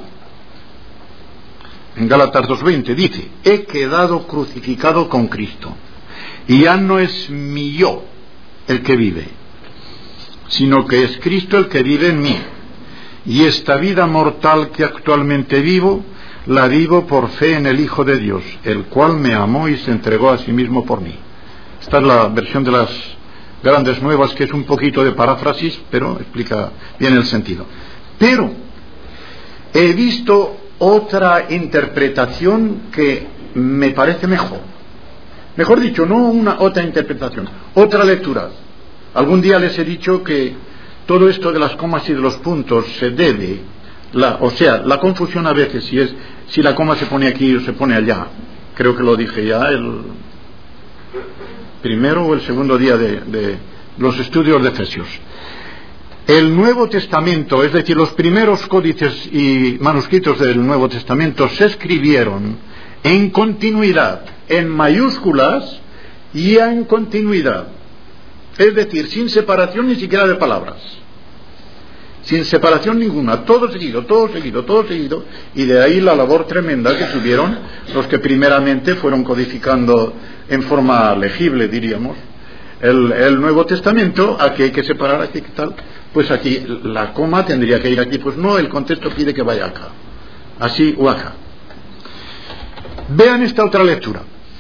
En Gálatas 2:20 dice: he quedado crucificado con Cristo, y ya no es mi yo el que vive, sino que es Cristo el que vive en mí. Y esta vida mortal que actualmente vivo, la vivo por fe en el Hijo de Dios, el cual me amó y se entregó a sí mismo por mí. Esta es la versión de las Grandes Nuevas, que es un poquito de paráfrasis, pero explica bien el sentido. Pero he visto otra interpretación que me parece mejor. Mejor dicho, no otra interpretación, otra lectura. Algún día les he dicho que todo esto de las comas y de los puntos se debe, la confusión a veces si la coma se pone aquí o se pone allá. Creo que lo dije ya el primero o el segundo día de los estudios de Efesios. El Nuevo Testamento, es decir, los primeros códices y manuscritos del Nuevo Testamento se escribieron en continuidad, en mayúsculas y en continuidad. Es decir, sin separación ni siquiera de palabras. Sin separación ninguna, todo seguido, y de ahí la labor tremenda que tuvieron los que primeramente fueron codificando en forma legible, diríamos, el Nuevo Testamento. Aquí hay que separar, aquí que tal, pues aquí la coma tendría que ir aquí, pues no, el contexto pide que vaya acá, así o acá. Vean esta otra lectura.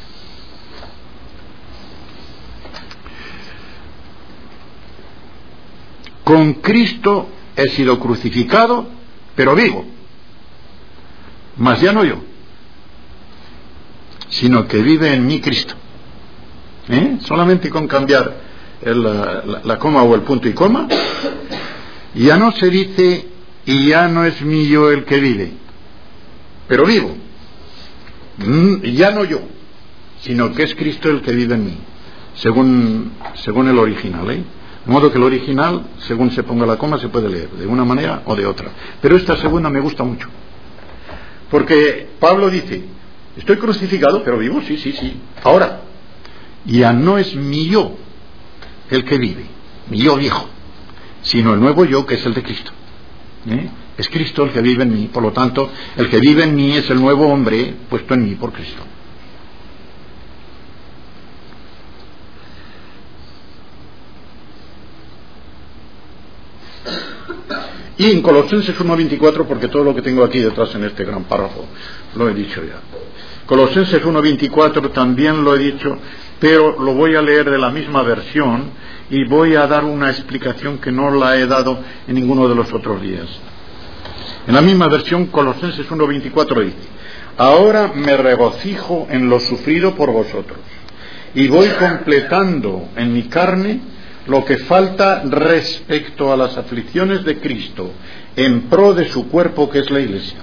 Con Cristo he sido crucificado, pero vivo. Mas ya no yo, sino que vive en mí Cristo. Solamente con cambiar la coma o el punto y coma, ya no se dice y ya no es mi yo el que vive, pero vivo. Ya no yo, sino que es Cristo el que vive en mí, según el original, De modo que el original, según se ponga la coma, se puede leer de una manera o de otra. Pero esta segunda me gusta mucho. Porque Pablo dice: estoy crucificado, pero vivo, sí. Ahora, ya no es mi yo el que vive, mi yo viejo, sino el nuevo yo, que es el de Cristo. Es Cristo el que vive en mí, por lo tanto, el que vive en mí es el nuevo hombre puesto en mí por Cristo. Y en Colosenses 1:24, porque todo lo que tengo aquí detrás en este gran párrafo lo he dicho ya. Colosenses 1:24 también lo he dicho, pero lo voy a leer de la misma versión y voy a dar una explicación que no la he dado en ninguno de los otros días. En la misma versión, Colosenses 1:24 dice: ahora me regocijo en lo sufrido por vosotros, y voy completando en mi carne lo que falta respecto a las aflicciones de Cristo en pro de su cuerpo, que es la Iglesia.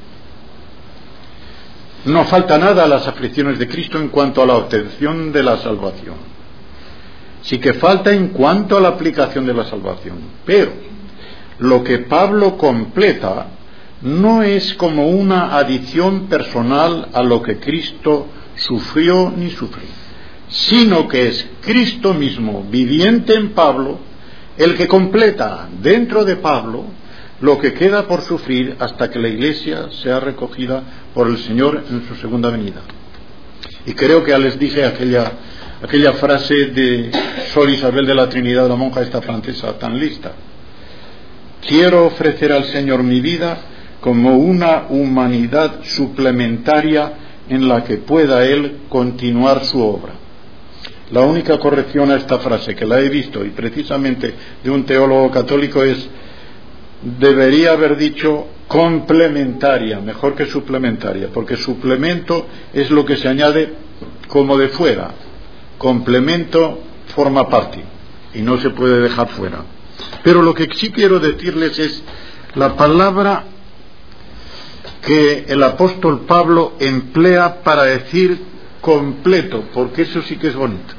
No falta nada a las aflicciones de Cristo en cuanto a la obtención de la salvación. Sí que falta en cuanto a la aplicación de la salvación. Pero lo que Pablo completa no es como una adición personal a lo que Cristo sufrió ni sufrió, sino que es Cristo mismo, viviente en Pablo, el que completa dentro de Pablo lo que queda por sufrir hasta que la Iglesia sea recogida por el Señor en su segunda venida. Y creo que ya les dije aquella frase de Sor Isabel de la Trinidad, la monja esta francesa tan lista: quiero ofrecer al Señor mi vida como una humanidad suplementaria en la que pueda Él continuar su obra. La única corrección a esta frase que la he visto, y precisamente de un teólogo católico, es: debería haber dicho complementaria, mejor que suplementaria, porque suplemento es lo que se añade como de fuera. Complemento forma parte y no se puede dejar fuera. Pero lo que sí quiero decirles es la palabra que el apóstol Pablo emplea para decir completo, porque eso sí que es bonito.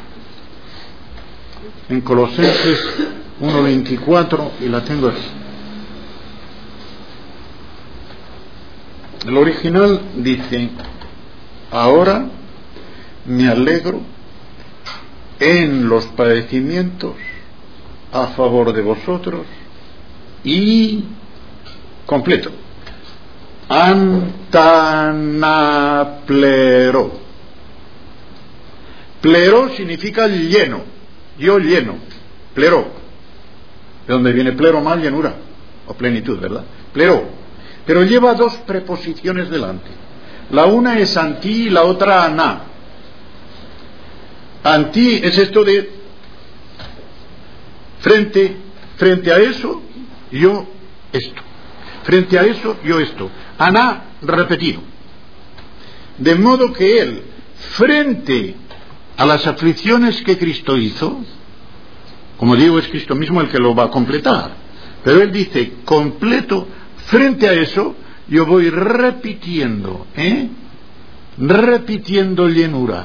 En Colosenses 1:24, y la tengo aquí. El original dice: ahora me alegro en los padecimientos a favor de vosotros y completo. Antanaplero. Plero significa lleno, yo lleno, plero, de donde viene plero mal, llenura o plenitud, ¿verdad? Plero, pero lleva dos preposiciones delante. La una es anti y la otra aná. Anti es esto de frente a eso yo esto, frente a eso yo esto. Aná, repetido. De modo que él, frente a las aflicciones que Cristo hizo, como digo, es Cristo mismo el que lo va a completar, pero él dice completo. Frente a eso yo voy repitiendo llenura,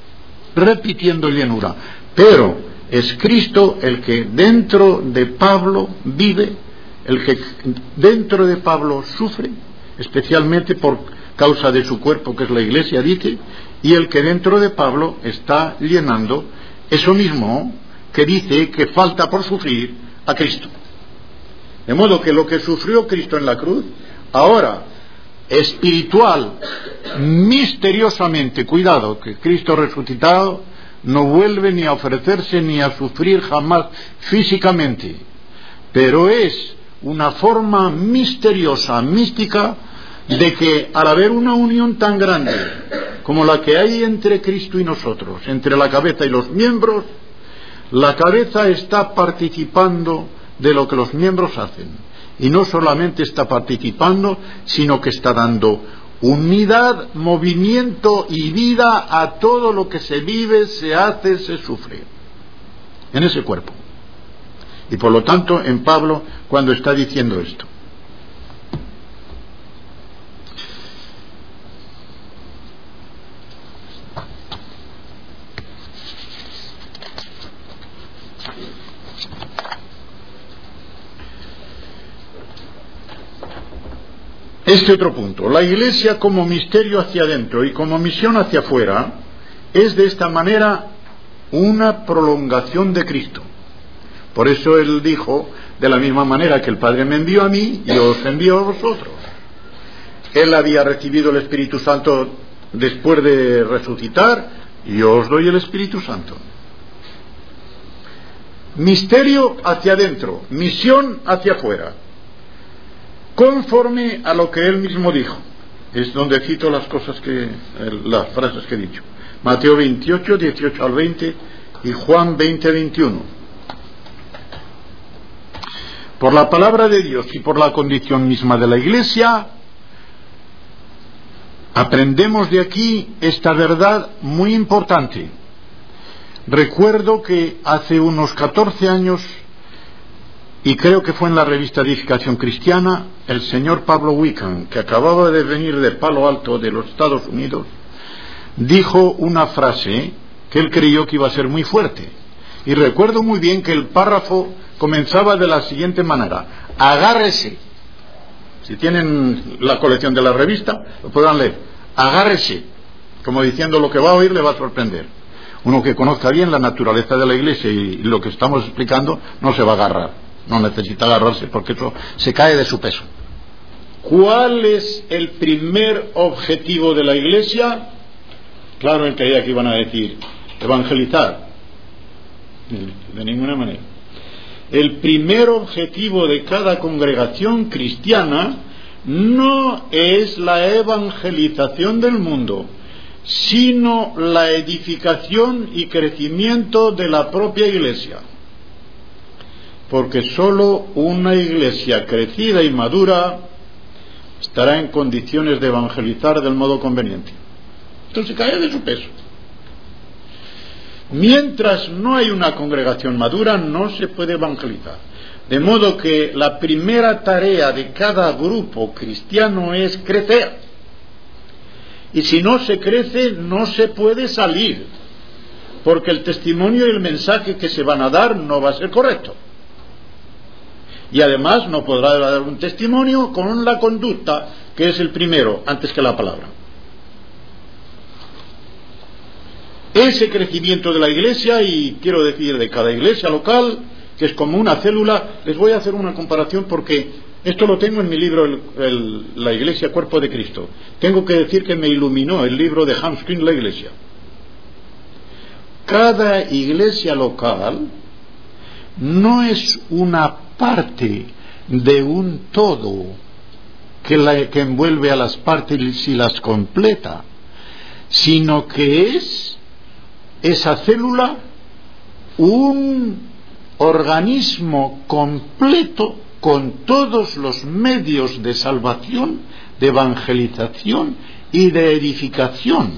pero es Cristo el que dentro de Pablo vive, el que dentro de Pablo sufre, especialmente por causa de su cuerpo, que es la Iglesia, dice, y el que dentro de Pablo está llenando eso mismo que dice que falta por sufrir a Cristo. De modo que lo que sufrió Cristo en la cruz, ahora espiritual, misteriosamente, cuidado, que Cristo resucitado no vuelve ni a ofrecerse ni a sufrir jamás físicamente, pero es una forma misteriosa, mística, de que al haber una unión tan grande como la que hay entre Cristo y nosotros, entre la cabeza y los miembros, la cabeza está participando de lo que los miembros hacen, y no solamente está participando, sino que está dando unidad, movimiento y vida a todo lo que se vive, se hace, se sufre en ese cuerpo. Y por lo tanto, en Pablo, cuando está diciendo esto, este otro punto, la Iglesia como misterio hacia adentro y como misión hacia afuera, es de esta manera una prolongación de Cristo, Por eso él dijo, de la misma manera que el Padre me envió a mí, yo os envío a vosotros. Él había recibido el Espíritu Santo después de resucitar, y yo os doy el Espíritu Santo. Misterio hacia adentro, misión hacia afuera, conforme a lo que él mismo dijo. Es donde cito las frases que he dicho. Mateo 28, 18 al 20 y Juan 20, 21. Por la palabra de Dios y por la condición misma de la Iglesia, aprendemos de aquí esta verdad muy importante. Recuerdo que hace unos 14 años, y creo que fue en la revista Edificación Cristiana, el señor Pablo Wickham, que acababa de venir de Palo Alto de los Estados Unidos, dijo una frase que él creyó que iba a ser muy fuerte. Y recuerdo muy bien que el párrafo comenzaba de la siguiente manera: agárrese. Si tienen la colección de la revista, lo podrán leer. Agárrese, como diciendo lo que va a oír le va a sorprender. Uno que conozca bien la naturaleza de la Iglesia y lo que estamos explicando no se va a agarrar, no necesita agarrarse porque eso se cae de su peso. ¿Cuál es el primer objetivo de la Iglesia? Claro, el que aquí van a decir evangelizar. De ninguna manera. El primer objetivo de cada congregación cristiana no es la evangelización del mundo, sino la edificación y crecimiento de la propia Iglesia. Porque sólo una Iglesia crecida y madura estará en condiciones de evangelizar del modo conveniente. Entonces cae de su peso. Mientras no hay una congregación madura, no se puede evangelizar. De modo que la primera tarea de cada grupo cristiano es crecer. Y si no se crece, no se puede salir, porque el testimonio y el mensaje que se van a dar no va a ser correcto. Y además no podrá dar un testimonio con la conducta, que es el primero, antes que la palabra. Ese crecimiento de la Iglesia, y quiero decir de cada iglesia local, que es como una célula, les voy a hacer una comparación porque esto lo tengo en mi libro, La Iglesia Cuerpo de Cristo. Tengo que decir que me iluminó el libro de Hans Küng, La Iglesia. Cada iglesia local no es una parte de un todo que envuelve a las partes y las completa, sino que es esa célula un organismo completo con todos los medios de salvación, de evangelización y de edificación.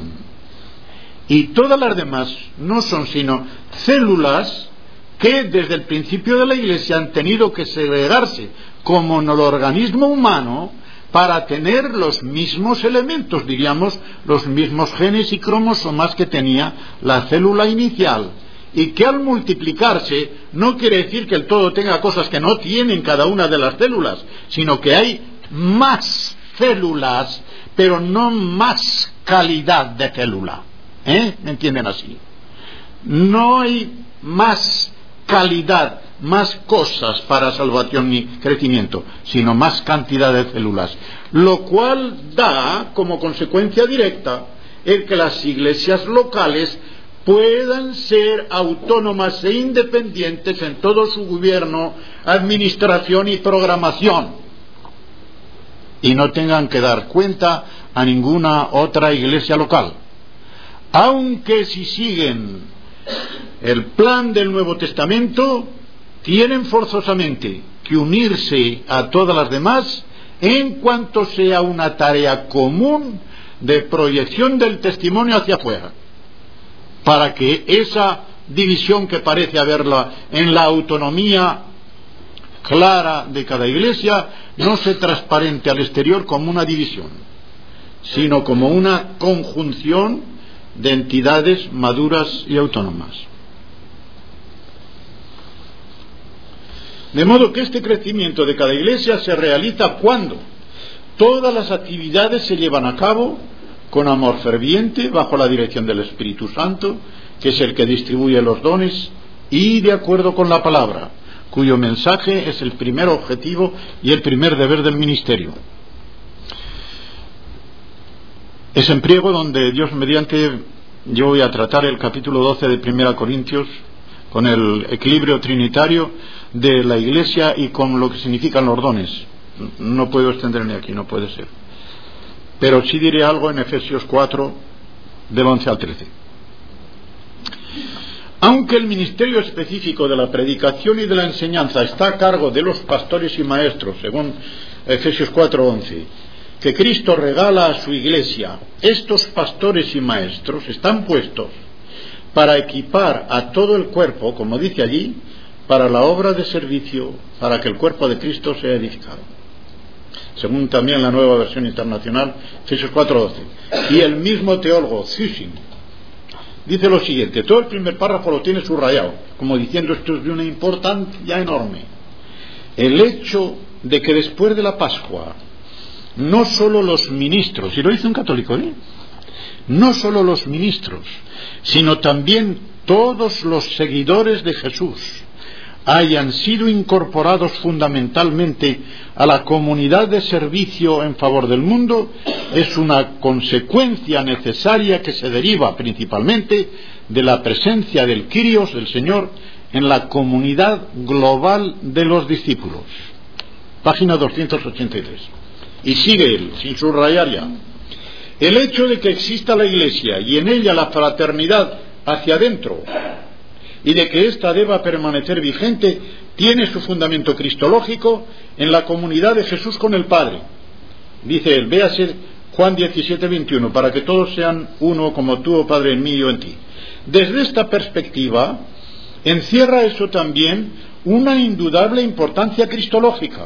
Y todas las demás no son sino células que desde el principio de la Iglesia han tenido que segregarse como en el organismo humano para tener los mismos elementos, diríamos, los mismos genes y cromosomas que tenía la célula inicial. Y que al multiplicarse no quiere decir que el todo tenga cosas que no tienen cada una de las células, sino que hay más células, pero no más calidad de célula. ¿Me entienden así? No hay más calidad, más cosas para salvación y crecimiento, sino más cantidad de células, lo cual da como consecuencia directa el que las iglesias locales puedan ser autónomas e independientes en todo su gobierno, administración y programación, y no tengan que dar cuenta a ninguna otra iglesia local. Aunque si siguen el plan del Nuevo Testamento, tienen forzosamente que unirse a todas las demás en cuanto sea una tarea común de proyección del testimonio hacia afuera, para que esa división que parece haberla en la autonomía clara de cada iglesia no se transparente al exterior como una división, sino como una conjunción de entidades maduras y autónomas. De modo que este crecimiento de cada iglesia se realiza cuando todas las actividades se llevan a cabo con amor ferviente, bajo la dirección del Espíritu Santo, que es el que distribuye los dones, y de acuerdo con la palabra, cuyo mensaje es el primer objetivo y el primer deber del ministerio. Es en pliego donde Dios mediante yo voy a tratar el capítulo 12 de 1 Corintios con el equilibrio trinitario de la Iglesia y con lo que significan los dones. No puedo extenderme aquí, no puede ser. Pero sí diré algo en Efesios 4 del 11 al 13. Aunque el ministerio específico de la predicación y de la enseñanza está a cargo de los pastores y maestros, según Efesios 4:11, que Cristo regala a su Iglesia, estos pastores y maestros están puestos para equipar a todo el cuerpo, como dice allí, para la obra de servicio, para que el cuerpo de Cristo sea edificado. Según también la Nueva Versión Internacional, Efesios 4:12. Y el mismo teólogo, Thusin, dice lo siguiente, todo el primer párrafo lo tiene subrayado, como diciendo esto es de una importancia enorme. El hecho de que después de la Pascua, no solo los ministros, y lo dice un católico, no solo los ministros, sino también todos los seguidores de Jesús hayan sido incorporados fundamentalmente a la comunidad de servicio en favor del mundo, es una consecuencia necesaria que se deriva principalmente de la presencia del Kyrios, del Señor, en la comunidad global de los discípulos. Página 283. Y sigue él, sin subrayar ya. El hecho de que exista la Iglesia y en ella la fraternidad hacia adentro y de que ésta deba permanecer vigente tiene su fundamento cristológico en la comunidad de Jesús con el Padre. Dice él, véase Juan 17:21, para que todos sean uno como tú, oh Padre, en mí y yo en ti. Desde esta perspectiva encierra eso también una indudable importancia cristológica.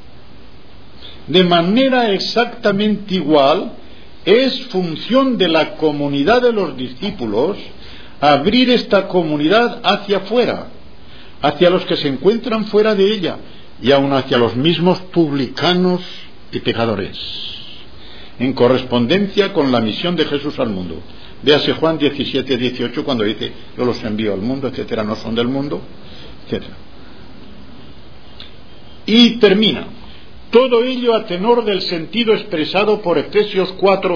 De manera exactamente igual, es función de la comunidad de los discípulos abrir esta comunidad hacia afuera, hacia los que se encuentran fuera de ella y aun hacia los mismos publicanos y pecadores, en correspondencia con la misión de Jesús al mundo. Véase Juan 17:18 cuando dice, yo los envío al mundo, etcétera, no son del mundo, etcétera. Y termina. Todo ello a tenor del sentido expresado por Efesios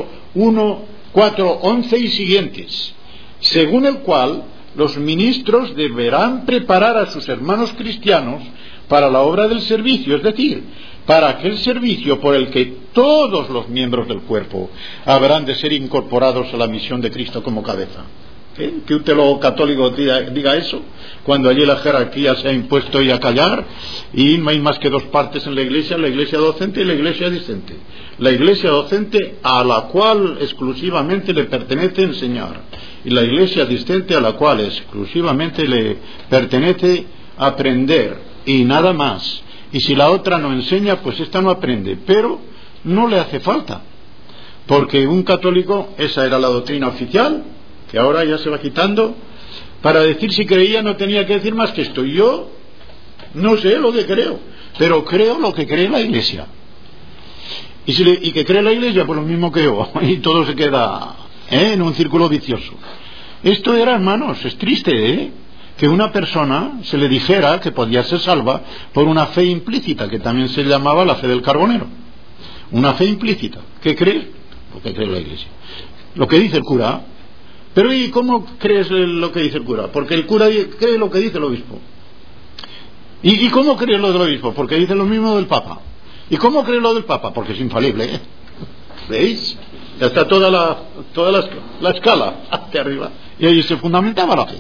4:11 y siguientes, según el cual los ministros deberán preparar a sus hermanos cristianos para la obra del servicio, es decir, para aquel servicio por el que todos los miembros del cuerpo habrán de ser incorporados a la misión de Cristo como cabeza. Que un teólogo católico diga eso, cuando allí la jerarquía se ha impuesto y a callar, y no hay más que dos partes en la iglesia docente y la iglesia discente. La iglesia docente, a la cual exclusivamente le pertenece enseñar, y la iglesia discente, a la cual exclusivamente le pertenece aprender, y nada más. Y si la otra no enseña, pues esta no aprende, pero no le hace falta, porque un católico, esa era la doctrina oficial, que ahora ya se va quitando. Para decir si creía no tenía que decir más que esto. Yo no sé lo que creo, pero creo lo que cree la Iglesia. Y que cree la Iglesia, pues lo mismo que yo. Y todo se queda en un círculo vicioso. Esto era, hermanos, es triste, que una persona se le dijera que podía ser salva por una fe implícita, que también se llamaba la fe del carbonero. Una fe implícita. ¿Qué crees? Lo que cree la Iglesia. Lo que dice el cura. Pero ¿y cómo crees lo que dice el cura? Porque el cura cree lo que dice el obispo. ¿Y cómo crees lo del obispo? Porque dice lo mismo del Papa. ¿Y cómo crees lo del Papa? Porque es infalible, ¿Veis? Ya está toda la escala hacia arriba. Y ahí se fundamentaba la fe.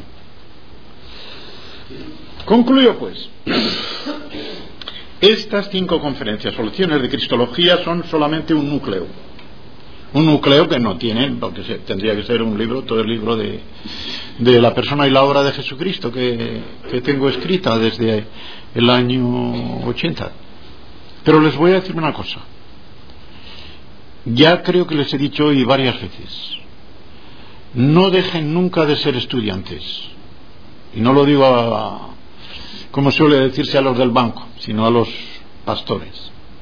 Concluyo pues. Estas 5 conferencias o lecciones de Cristología son solamente un núcleo. Un núcleo que no tiene, porque tendría que ser un libro, todo el libro de la persona y la obra de Jesucristo que tengo escrita desde el año 80. Pero les voy a decir una cosa. Ya creo que les he dicho hoy varias veces. No dejen nunca de ser estudiantes. Y no lo digo como suele decirse a los del banco, sino a los pastores.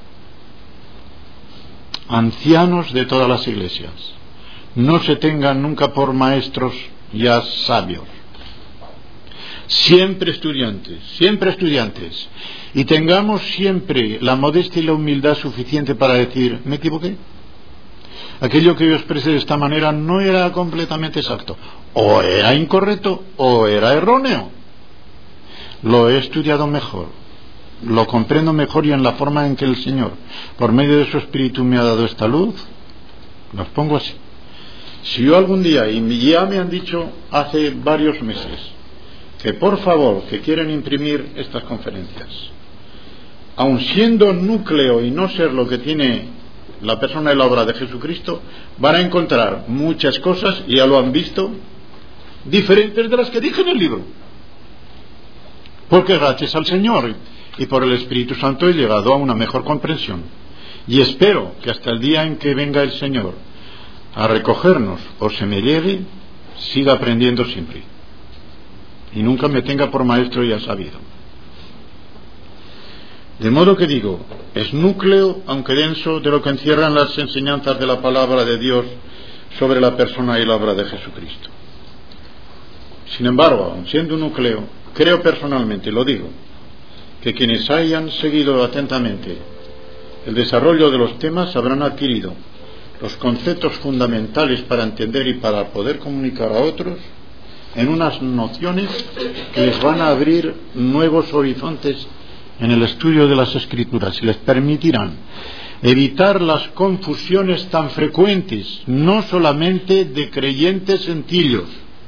Ancianos de todas las iglesias, no se tengan nunca por maestros ya sabios, siempre estudiantes, y tengamos siempre la modestia y la humildad suficiente para decir: me equivoqué, aquello que yo expresé de esta manera no era completamente exacto, o era incorrecto o era erróneo. Lo he estudiado mejor, lo comprendo mejor, y en la forma en que el Señor, por medio de su Espíritu, me ha dado esta luz, los pongo así. Si yo algún día, y ya me han dicho hace varios meses, que por favor, que quieren imprimir estas conferencias, aun siendo núcleo y no ser lo que tiene la persona y la obra de Jesucristo, van a encontrar muchas cosas, y ya lo han visto, diferentes de las que dije en el libro, porque gracias al Señor y por el Espíritu Santo he llegado a una mejor comprensión, y espero que hasta el día en que venga el Señor a recogernos o se me lleve, siga aprendiendo siempre y nunca me tenga por maestro ya sabido. De modo que digo, es núcleo, aunque denso, de lo que encierran las enseñanzas de la palabra de Dios sobre la persona y la obra de Jesucristo. Sin embargo, aun siendo un núcleo, creo personalmente, lo digo, que quienes hayan seguido atentamente el desarrollo de los temas habrán adquirido los conceptos fundamentales para entender y para poder comunicar a otros en unas nociones que les van a abrir nuevos horizontes en el estudio de las Escrituras y les permitirán evitar las confusiones tan frecuentes, no solamente de creyentes sencillos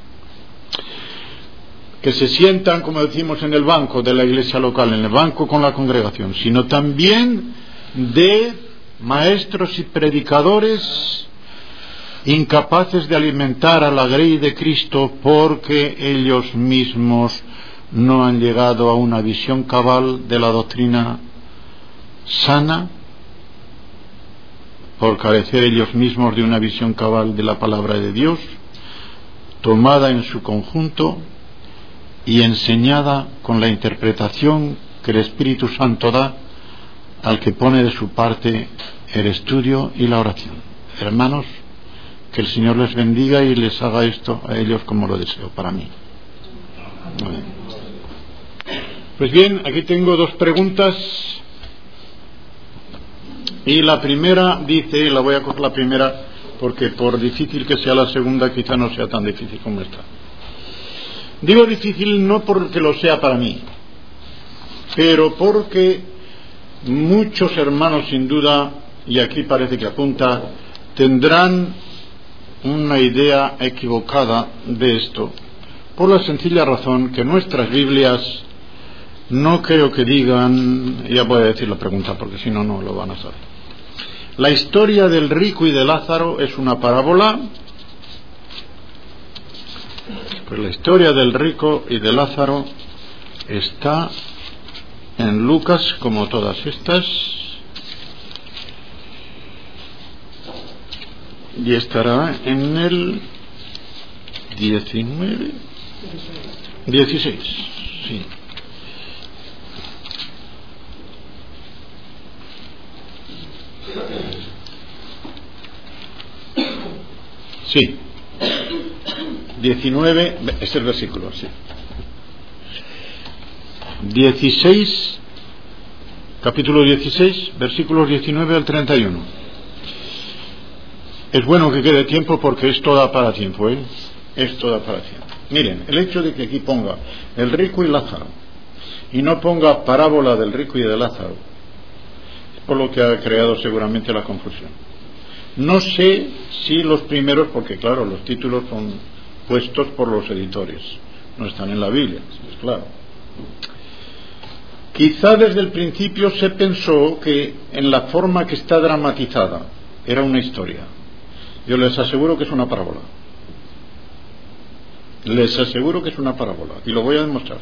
que se sientan, como decimos, en el banco de la iglesia local, en el banco con la congregación, sino también de maestros y predicadores incapaces de alimentar a la grey de Cristo porque ellos mismos no han llegado a una visión cabal de la doctrina sana, por carecer ellos mismos de una visión cabal de la palabra de Dios, tomada en su conjunto y enseñada con la interpretación que el Espíritu Santo da al que pone de su parte el estudio y la oración. Hermanos, que el Señor les bendiga y les haga esto a ellos como lo deseo para mí. Amén. Pues bien, aquí tengo dos preguntas, y la primera dice, la voy a coger la primera porque por difícil que sea la segunda quizá no sea tan difícil como esta. Digo difícil no porque lo sea para mí, pero porque muchos hermanos sin duda, y aquí parece que apunta, tendrán una idea equivocada de esto, por la sencilla razón que nuestras Biblias no creo que digan, ya voy a decir la pregunta porque si no, no lo van a saber. La historia del rico y de Lázaro es una parábola. Pues la historia del rico y de Lázaro está en Lucas, como todas estas, y estará en el 16, sí. Sí, 19, es el versículo, sí. 16, capítulo 16, versículos 19 al 31. Es bueno que quede tiempo porque esto da para tiempo, Esto da para tiempo. Miren, el hecho de que aquí ponga el rico y Lázaro y no ponga parábola del rico y de Lázaro es por lo que ha creado seguramente la confusión. No sé si los primeros, porque claro, los títulos son puestos por los editores, no están en la Biblia, es claro. Quizá desde el principio se pensó que en la forma que está dramatizada era una historia. Yo les aseguro que es una parábola. Les aseguro que es una parábola y lo voy a demostrar.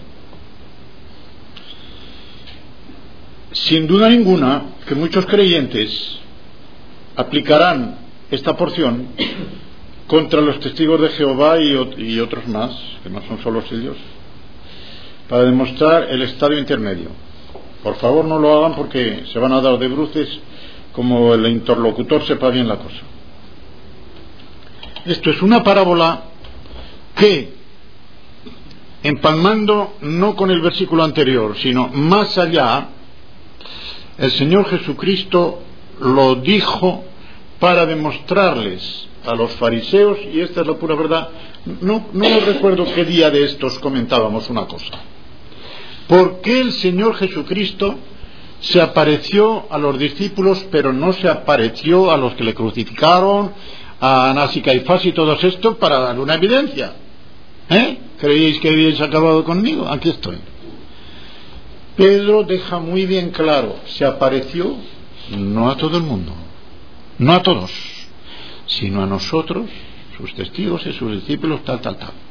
Sin duda ninguna que muchos creyentes aplicarán esta porción contra los testigos de Jehová y otros más, que no son solo ellos, para demostrar el estadio intermedio. Por favor, no lo hagan porque se van a dar de bruces como el interlocutor sepa bien la cosa. Esto es una parábola que empalmando no con el versículo anterior, sino más allá, el Señor Jesucristo lo dijo para demostrarles a los fariseos, y esta es la pura verdad. No recuerdo qué día de estos comentábamos una cosa. ¿Por qué el Señor Jesucristo se apareció a los discípulos, pero no se apareció a los que le crucificaron, a Anás y Caifás y todos estos, para dar una evidencia? ¿Creíais que habíais acabado conmigo? Aquí estoy. Pedro deja muy bien claro, se apareció no a todo el mundo, no a todos, sino a nosotros, sus testigos y sus discípulos, tal.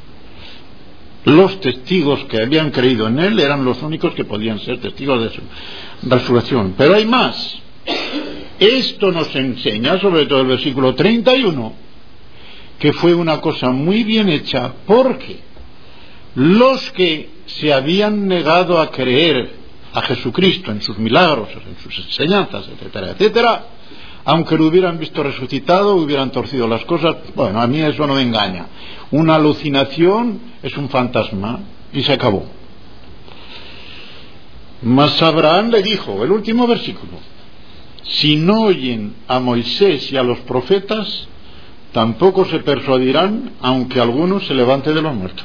Los testigos que habían creído en él eran los únicos que podían ser testigos de su resurrección. Pero hay más. Esto nos enseña, sobre todo el versículo 31, que fue una cosa muy bien hecha, porque los que se habían negado a creer a Jesucristo en sus milagros, en sus enseñanzas, etcétera, etcétera, aunque lo hubieran visto resucitado, hubieran torcido las cosas. Bueno, a mí eso no me engaña. Una alucinación es un fantasma, y se acabó. Mas Abraham le dijo, el último versículo: si no oyen a Moisés y a los profetas, tampoco se persuadirán, aunque alguno se levante de los muertos.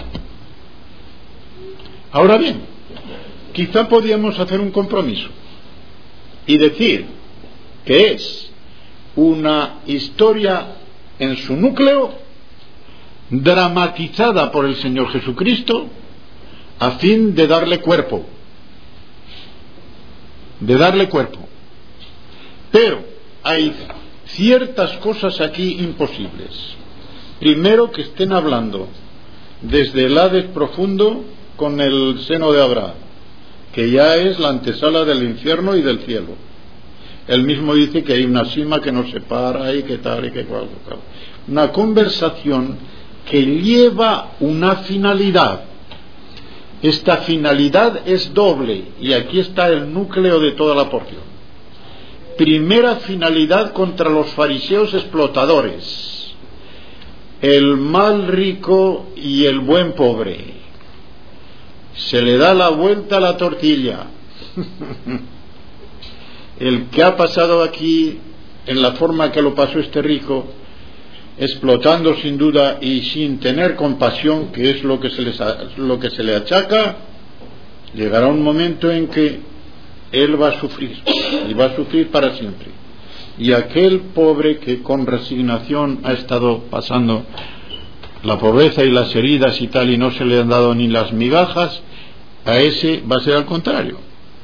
Ahora bien, quizá podíamos hacer un compromiso y decir que es una historia en su núcleo dramatizada por el Señor Jesucristo a fin de darle cuerpo. Pero hay ciertas cosas aquí imposibles. Primero, que estén hablando desde el Hades profundo con el seno de Abraham, que ya es la antesala del infierno y del cielo. Él mismo dice que hay una cima que nos separa y que tal y que cual. Una conversación que lleva una finalidad. Esta finalidad es doble, y aquí está el núcleo de toda la porción. Primera finalidad, contra los fariseos explotadores, el mal rico y el buen pobre. Se le da la vuelta a la tortilla. El que ha pasado aquí en la forma que lo pasó este rico, explotando sin duda y sin tener compasión, que es lo que se le achaca, llegará un momento en que él va a sufrir, y va a sufrir para siempre. Y aquel pobre que con resignación ha estado pasando la pobreza y las heridas y tal, y no se le han dado ni las migajas, a ese va a ser al contrario.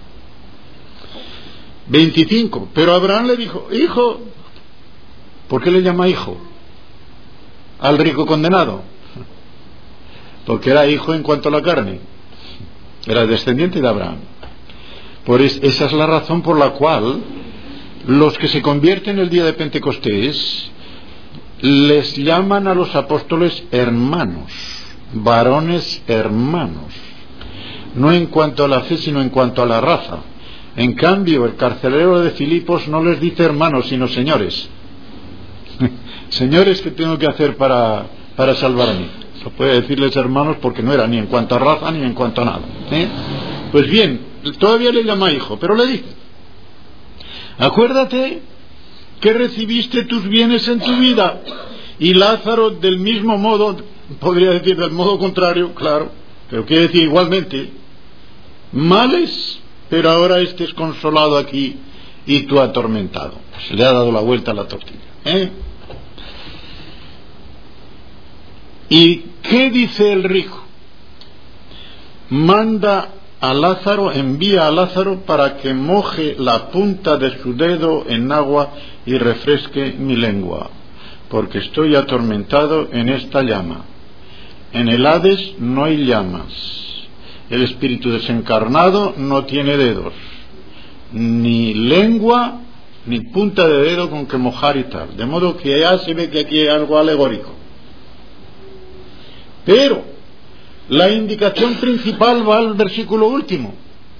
25. Pero Abraham le dijo: hijo. ¿Por qué le llama hijo al rico condenado? Porque era hijo en cuanto a la carne, era descendiente de Abraham. Esa es la razón por la cual los que se convierten el día de Pentecostés les llaman a los apóstoles hermanos, varones hermanos, no en cuanto a la fe, sino en cuanto a la raza. En cambio, el carcelero de Filipos no les dice hermanos, sino señores. Señores, ¿qué tengo que hacer para salvarme? No puede decirles hermanos, porque no era ni en cuanto a raza ni en cuanto a nada. Pues bien, todavía le llama hijo, pero le dice: acuérdate que recibiste tus bienes en tu vida, y Lázaro del mismo modo, podría decir del modo contrario, claro, pero quiere decir igualmente, males, pero ahora este es consolado aquí y tú atormentado. Se le ha dado la vuelta a la tortilla. ¿Y qué dice el rico? Envía a Lázaro para que moje la punta de su dedo en agua y refresque mi lengua, porque estoy atormentado en esta llama. En el Hades no hay llamas. El espíritu desencarnado no tiene dedos, ni lengua, ni punta de dedo con que mojar y tal. De modo que ya se ve que aquí hay algo alegórico. Pero la indicación principal va al versículo último: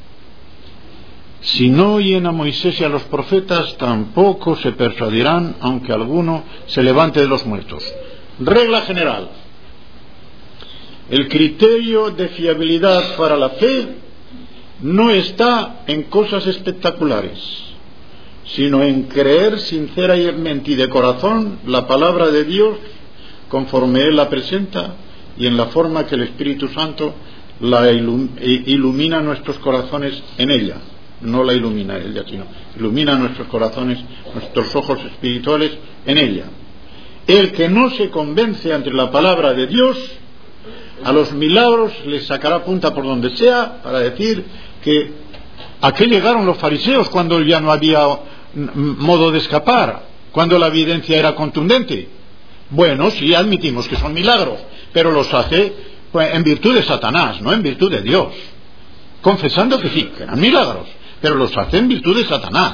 si no oyen a Moisés y a los profetas, tampoco se persuadirán, aunque alguno se levante de los muertos. Regla general: El criterio de fiabilidad para la fe no está en cosas espectaculares, sino en creer sinceramente y de corazón la palabra de Dios conforme Él la presenta y en la forma que el Espíritu Santo la ilumina nuestros corazones en ella. No la ilumina ella, sino ilumina nuestros corazones, nuestros ojos espirituales en ella. El que no se convence ante la palabra de Dios, a los milagros les sacará punta por donde sea para decir que ¿a qué llegaron los fariseos cuando ya no había modo de escapar? Cuando la evidencia era contundente. Bueno, sí, admitimos que son milagros, pero los hace pues, en virtud de Satanás, no en virtud de Dios. Confesando que sí, que eran milagros, pero los hace en virtud de Satanás.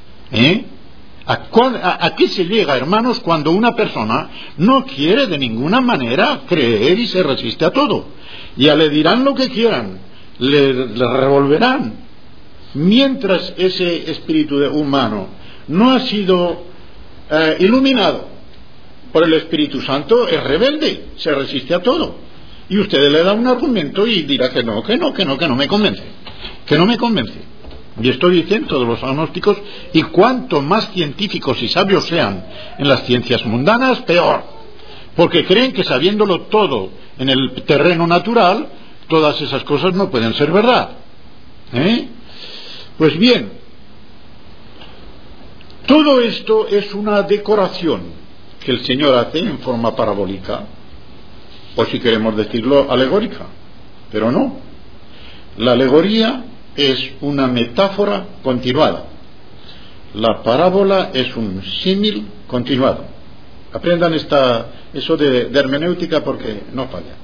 ¿A qué se llega, hermanos, cuando una persona no quiere de ninguna manera creer y se resiste a todo? Ya le dirán lo que quieran, le revolverán. Mientras ese espíritu humano no ha sido iluminado por el Espíritu Santo, es rebelde, se resiste a todo. Y usted le da un argumento y dirá que no me convence, que no me convence. Y esto dicen todos los agnósticos, y cuanto más científicos y sabios sean en las ciencias mundanas, peor, porque creen que sabiéndolo todo en el terreno natural, todas esas cosas no pueden ser verdad. Pues bien, todo esto es una decoración que el Señor hace en forma parabólica, o si queremos decirlo, alegórica, pero no. La alegoría es una metáfora continuada. La parábola es un símil continuado. Aprendan eso de hermenéutica porque no falla.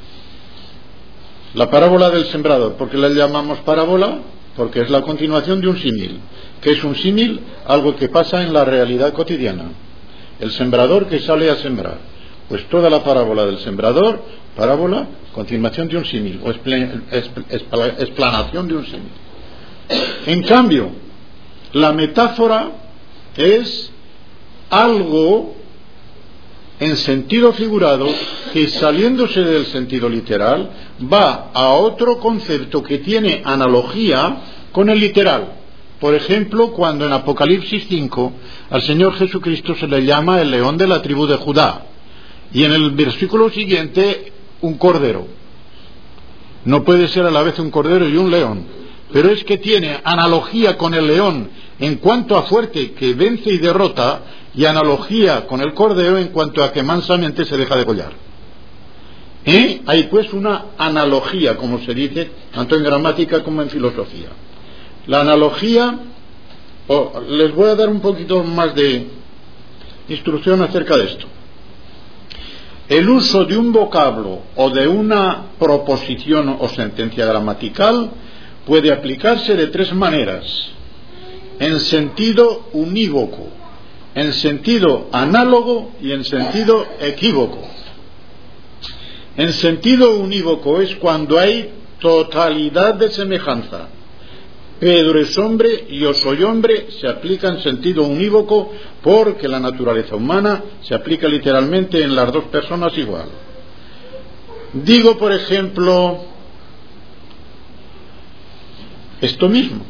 La parábola del sembrador, ¿por qué la llamamos parábola? Porque es la continuación de un símil. ¿Qué es un símil? Algo que pasa en la realidad cotidiana. El sembrador que sale a sembrar. Pues toda la parábola del sembrador, parábola, continuación de un símil, o explanación de un símil. En cambio, la metáfora es algo en sentido figurado que, saliéndose del sentido literal, va a otro concepto que tiene analogía con el literal. Por ejemplo, cuando en Apocalipsis 5 al Señor Jesucristo se le llama el león de la tribu de Judá, y en el versículo siguiente un cordero. No puede ser a la vez un cordero y un león, pero es que tiene analogía con el león en cuanto a fuerte, que vence y derrota, y analogía con el cordero en cuanto a que mansamente se deja degollar. Hay pues una analogía, como se dice tanto en gramática como en filosofía. La analogía, les voy a dar un poquito más de instrucción acerca de esto. El uso de un vocablo o de una proposición o sentencia gramatical puede aplicarse de tres maneras: en sentido unívoco, en sentido análogo y en sentido equívoco. En sentido unívoco es cuando hay totalidad de semejanza. Pedro es hombre y yo soy hombre, se aplica en sentido unívoco porque la naturaleza humana se aplica literalmente en las dos personas igual. Digo, por ejemplo, esto mismo.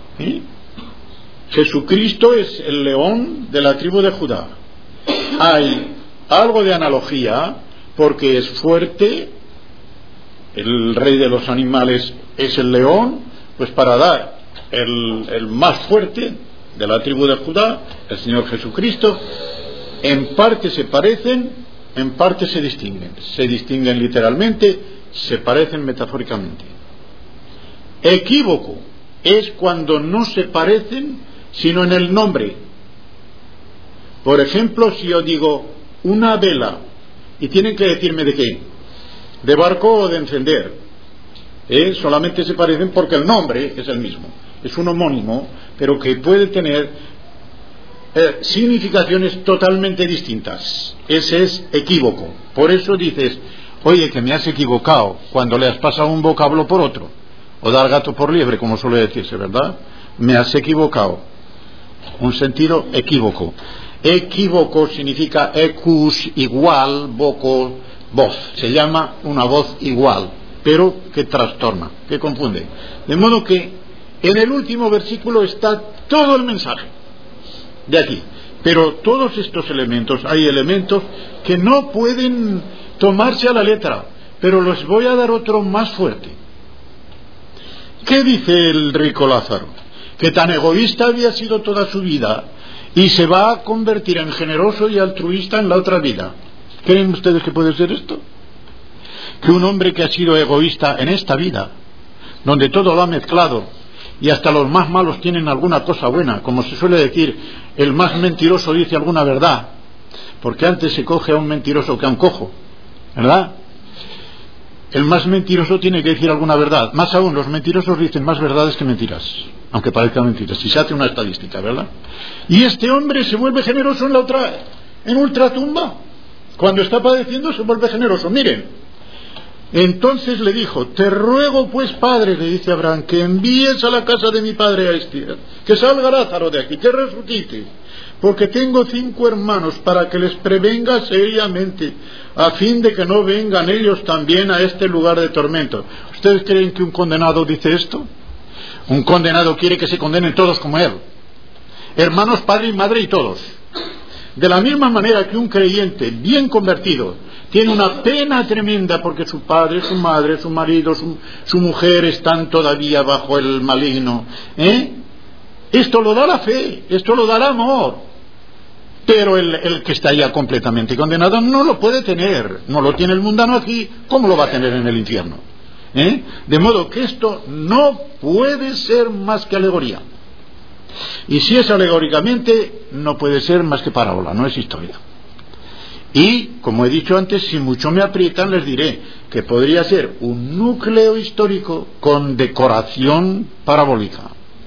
Jesucristo es el león de la tribu de Judá. Hay algo de analogía porque es fuerte, el rey de los animales es el león, pues para dar el más fuerte de la tribu de Judá, el Señor Jesucristo, en parte se parecen, en parte se distinguen. Se distinguen literalmente, se parecen metafóricamente. Equívoco es cuando no se parecen, sino en el nombre. Por ejemplo, si yo digo una vela, y tienen que decirme de qué, de barco o de encender, solamente se parecen porque el nombre es el mismo. Es un homónimo, pero que puede tener significaciones totalmente distintas. Ese es equívoco. Por eso dices, oye, que me has equivocado, cuando le has pasado un vocablo por otro, o dar gato por liebre, como suele decirse, ¿verdad? Me has equivocado. Un sentido equívoco. Equívoco significa ecus, igual, voco, voz, se llama una voz igual, pero que trastorna, que confunde. De modo que en el último versículo está todo el mensaje de aquí. Pero todos estos elementos, hay elementos que no pueden tomarse a la letra, pero les voy a dar otro más fuerte. ¿Qué dice el rico Lázaro? Que tan egoísta había sido toda su vida y se va a convertir en generoso y altruista en la otra vida. ¿Creen ustedes que puede ser esto? Que un hombre que ha sido egoísta en esta vida, donde todo lo ha mezclado, y hasta los más malos tienen alguna cosa buena, como se suele decir, el más mentiroso dice alguna verdad, porque antes se coge a un mentiroso que a un cojo, ¿verdad? El más mentiroso tiene que decir alguna verdad. Más aún, los mentirosos dicen más verdades que mentiras, aunque parezcan mentiras, si se hace una estadística, ¿verdad? Y este hombre se vuelve generoso en ultratumba. Cuando está padeciendo se vuelve generoso. Miren, entonces le dijo: te ruego pues, padre, le dice Abraham, que envíes a la casa de mi padre a este, que salga Lázaro de aquí, que resucite, porque tengo 5 hermanos, para que les prevenga seriamente, a fin de que no vengan ellos también a este lugar de tormento. ¿Ustedes creen que un condenado dice esto? Un condenado quiere que se condenen todos como él, hermanos, padre y madre y todos. De la misma manera que un creyente bien convertido tiene una pena tremenda porque su padre, su madre, su marido, su mujer están todavía bajo el maligno, esto lo da la fe, esto lo da el amor. Pero el que está ya completamente condenado no lo puede tener, no lo tiene el mundano aquí, ¿cómo lo va a tener en el infierno? De modo que esto no puede ser más que alegoría. Y si es alegóricamente, no puede ser más que parábola, no es historia. Y, como he dicho antes, si mucho me aprietan, les diré que podría ser un núcleo histórico con decoración parabólica.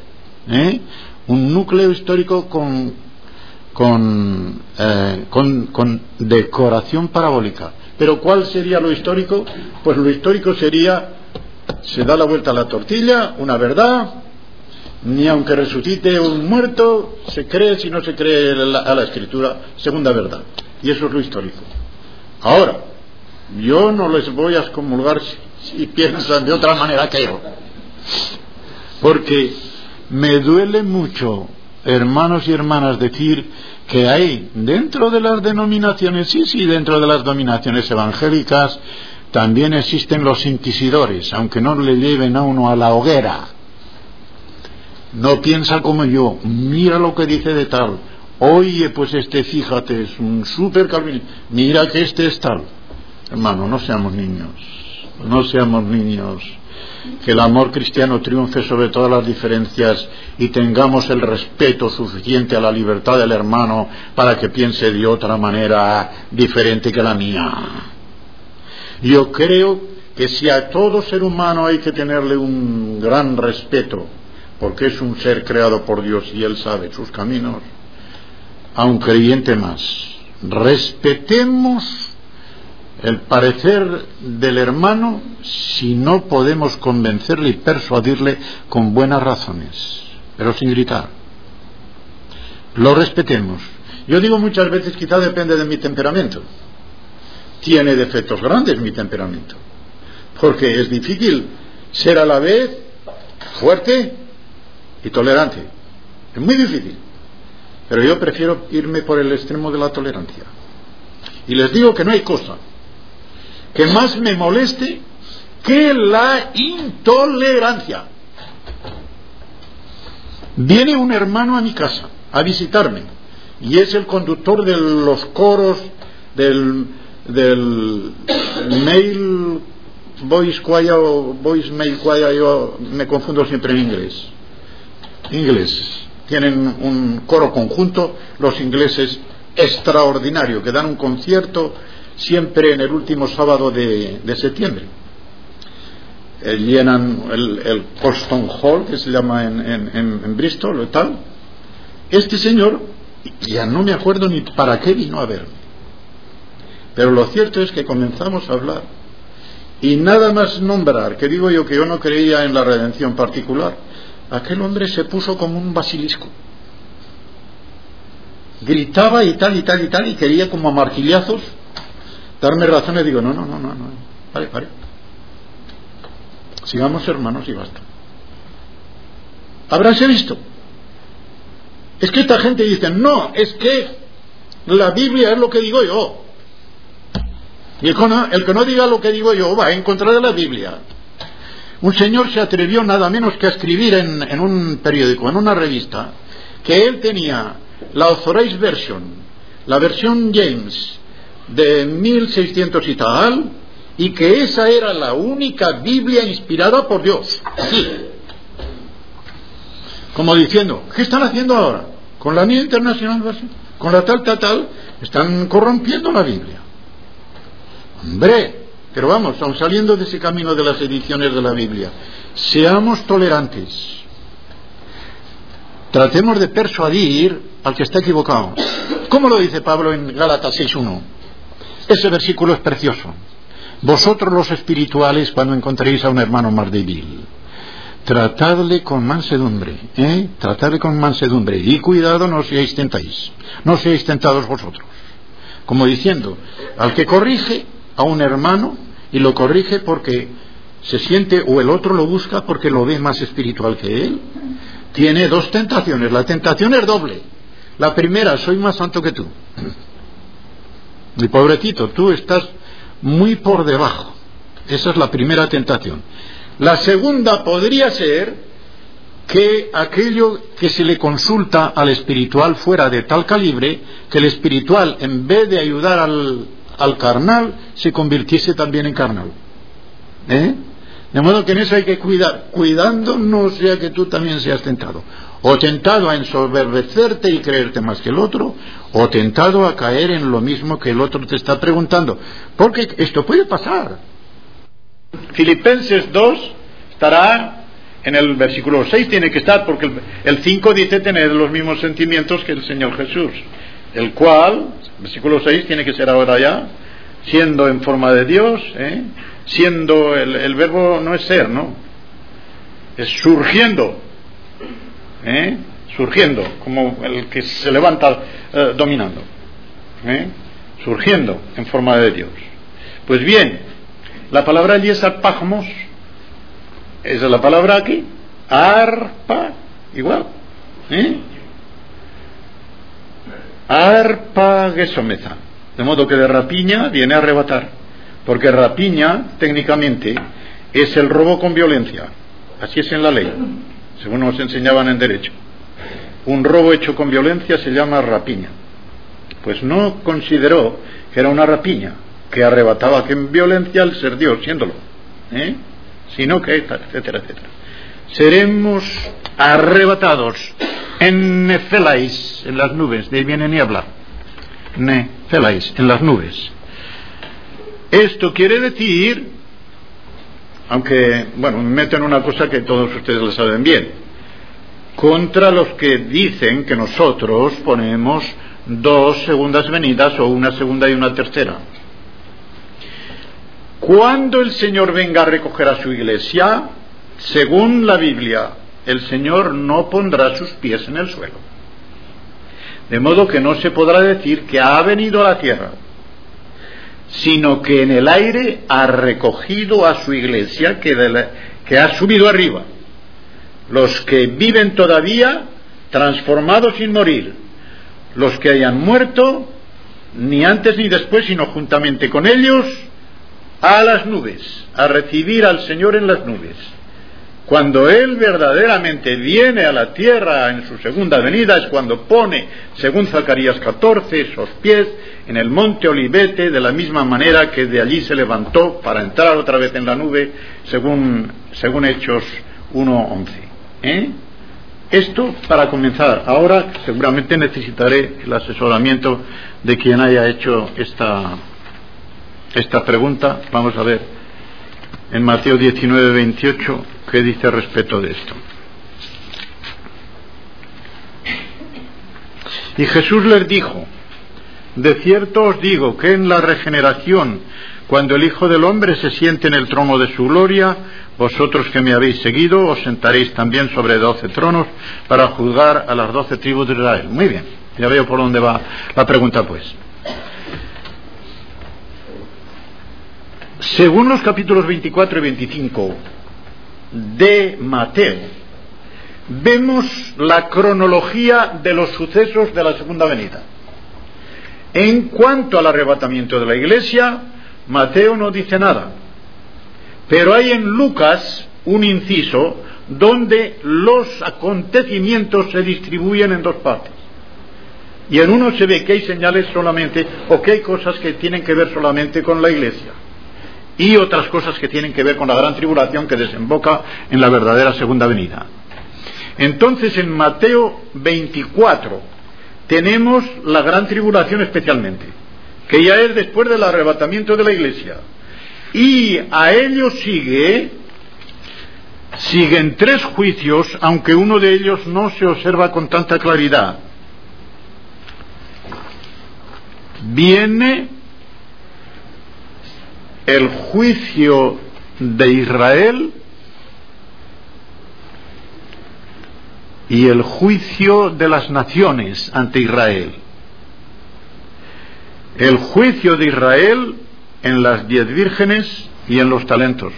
Un núcleo histórico con decoración parabólica. Pero ¿cuál sería lo histórico? Pues lo histórico sería: se da la vuelta a la tortilla, una verdad, ni aunque resucite un muerto, se cree si no se cree a la escritura, segunda verdad. Y eso es lo histórico. Ahora, yo no les voy a excomulgar si piensan de otra manera que yo, porque me duele mucho, hermanos y hermanas, decir que hay dentro de las denominaciones, sí, dentro de las denominaciones evangélicas también existen los inquisidores, aunque no le lleven a uno a la hoguera. No piensa como yo, mira lo que dice de tal, oye, pues fíjate, es un súper calvinista, mira que es tal. Hermano, no seamos niños, que el amor cristiano triunfe sobre todas las diferencias y tengamos el respeto suficiente a la libertad del hermano para que piense de otra manera diferente que la mía. Yo creo que si a todo ser humano hay que tenerle un gran respeto, porque es un ser creado por Dios y Él sabe sus caminos, a un creyente más, respetemos el parecer del hermano si no podemos convencerle y persuadirle con buenas razones, pero sin gritar. Lo respetemos. Yo digo muchas veces, quizá depende de mi temperamento. Tiene defectos grandes mi temperamento, porque es difícil ser a la vez fuerte y tolerante. Es muy difícil. Pero yo prefiero irme por el extremo de la tolerancia. Y les digo que no hay cosa que más me moleste que la intolerancia. Viene un hermano a mi casa a visitarme y es el conductor de los coros del Male Voice Choir o Voice Male Choir, yo me confundo siempre en inglés. Tienen un coro conjunto los ingleses extraordinario, que dan un concierto siempre en el último sábado de septiembre. Llenan el Colston Hall, que se llama en Bristol o tal. Este señor, ya no me acuerdo ni para qué vino a verme, pero lo cierto es que comenzamos a hablar y nada más nombrar, que digo yo que yo no creía en la redención particular, aquel hombre se puso como un basilisco, gritaba y tal, y quería como a martillazos darme razones, digo, no, pare. Sigamos hermanos y basta. Habráse visto. Es que esta gente dice, no, es que la Biblia es lo que digo yo. Y el que no diga lo que digo yo va en contra de la Biblia. Un señor se atrevió nada menos que a escribir en un periódico, en una revista, que él tenía la Authorized Version, la versión James de 1600 y tal, y que esa era la única Biblia inspirada por Dios. Así. Como diciendo, ¿qué están haciendo ahora? Con la New International Version, con la tal, están corrompiendo la Biblia. Hombre, pero vamos, aun saliendo de ese camino de las ediciones de la Biblia, seamos tolerantes. Tratemos de persuadir al que está equivocado. ¿Cómo lo dice Pablo en Gálatas 6:1? Ese versículo es precioso. Vosotros los espirituales, cuando encontréis a un hermano más débil, tratadle con mansedumbre, tratadle con mansedumbre, y cuidado, no seáis tentados vosotros. Como diciendo, al que corrige a un hermano, y lo corrige porque se siente, o el otro lo busca porque lo ve más espiritual que él, tiene dos tentaciones. La tentación es doble. La primera, soy más santo que tú. Y pobrecito, tú estás muy por debajo. Esa es la primera tentación. La segunda podría ser que aquello que se le consulta al espiritual fuera de tal calibre que el espiritual, en vez de ayudar al carnal, se convirtiese también en carnal. De modo que en eso hay que cuidar, cuidando no sea que tú también seas tentado, o tentado a ensoberbecerte y creerte más que el otro, o tentado a caer en lo mismo que el otro te está preguntando, porque esto puede pasar. Filipenses 2 estará en el versículo 6, tiene que estar, porque el 5 dice tener los mismos sentimientos que el Señor Jesús, el cual, versículo 6 tiene que ser ahora ya, siendo en forma de Dios, siendo, el verbo no es ser, ¿no? Es surgiendo, surgiendo, como el que se levanta dominando, surgiendo en forma de Dios. Pues bien, la palabra allí es arpagmos, esa es la palabra aquí, arpa, igual, arpagesomeza, de modo que de rapiña viene a arrebatar, porque rapiña técnicamente es el robo con violencia, así es en la ley, según nos enseñaban en derecho. Un robo hecho con violencia se llama rapiña. Pues no consideró que era una rapiña, que arrebataba con violencia al ser Dios, siéndolo, sino que, etcétera. Seremos arrebatados en nefelais, en las nubes, de ahí viene niebla, nefelais, en las nubes. Esto quiere decir, aunque, bueno, me meto en una cosa que todos ustedes lo saben bien, contra los que dicen que nosotros ponemos dos segundas venidas, o una segunda y una tercera. Cuando el Señor venga a recoger a su iglesia, según la Biblia, el Señor no pondrá sus pies en el suelo, de modo que no se podrá decir que ha venido a la tierra, sino que en el aire ha recogido a su iglesia que ha subido arriba. Los que viven todavía, transformados sin morir, los que hayan muerto, ni antes ni después, sino juntamente con ellos, a las nubes, a recibir al Señor en las nubes. Cuando Él verdaderamente viene a la tierra en su segunda venida, es cuando pone, según Zacarías 14, esos pies en el monte Olivete, de la misma manera que de allí se levantó para entrar otra vez en la nube, según Hechos 1:11. Esto para comenzar. Ahora seguramente necesitaré el asesoramiento de quien haya hecho esta pregunta. Vamos a ver en Mateo 19:28 qué dice respecto de esto. Y Jesús les dijo: de cierto os digo que en la regeneración, cuando el Hijo del Hombre se siente en el trono de su gloria, vosotros que me habéis seguido os sentaréis también sobre 12 tronos para juzgar a las 12 tribus de Israel. Muy bien, ya veo por dónde va la pregunta, pues. Según los capítulos 24 y 25 de Mateo, vemos la cronología de los sucesos de la segunda venida. En cuanto al arrebatamiento de la iglesia, Mateo no dice nada, pero hay en Lucas un inciso donde los acontecimientos se distribuyen en dos partes, y en uno se ve que hay señales solamente, o que hay cosas que tienen que ver solamente con la iglesia, y otras cosas que tienen que ver con la gran tribulación que desemboca en la verdadera segunda venida. Entonces en Mateo 24 tenemos la gran tribulación especialmente, que ya es después del arrebatamiento de la iglesia, y a ello siguen tres juicios, aunque uno de ellos no se observa con tanta claridad. Viene el juicio de Israel y el juicio de las naciones ante Israel. El juicio de Israel en las 10 vírgenes y en los talentos,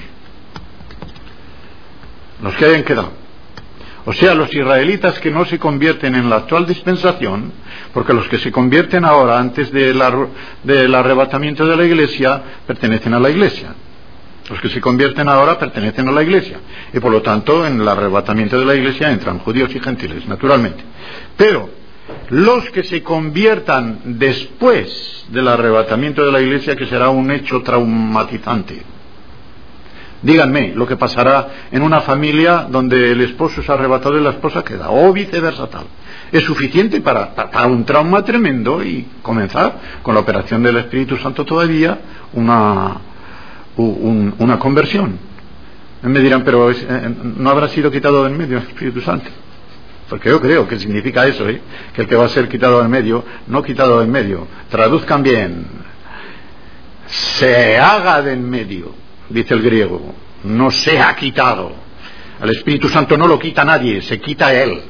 los que hayan quedado. O sea, los israelitas que no se convierten en la actual dispensación, porque los que se convierten ahora antes del arrebatamiento de la iglesia pertenecen a la iglesia. Los que se convierten ahora pertenecen a la iglesia, y por lo tanto en el arrebatamiento de la iglesia entran judíos y gentiles, naturalmente. Pero los que se conviertan después del arrebatamiento de la iglesia, que será un hecho traumatizante. Díganme lo que pasará en una familia donde el esposo es arrebatado y la esposa queda, o viceversa tal. Es suficiente para un trauma tremendo y comenzar con la operación del Espíritu Santo todavía una conversión. Me dirán, pero no habrá sido quitado del medio el Espíritu Santo. Porque yo creo que significa eso, que el que va a ser quitado del medio, no quitado del medio. Traduzcan bien. Se haga del medio, dice el griego. No se ha quitado. Al Espíritu Santo no lo quita nadie, se quita él.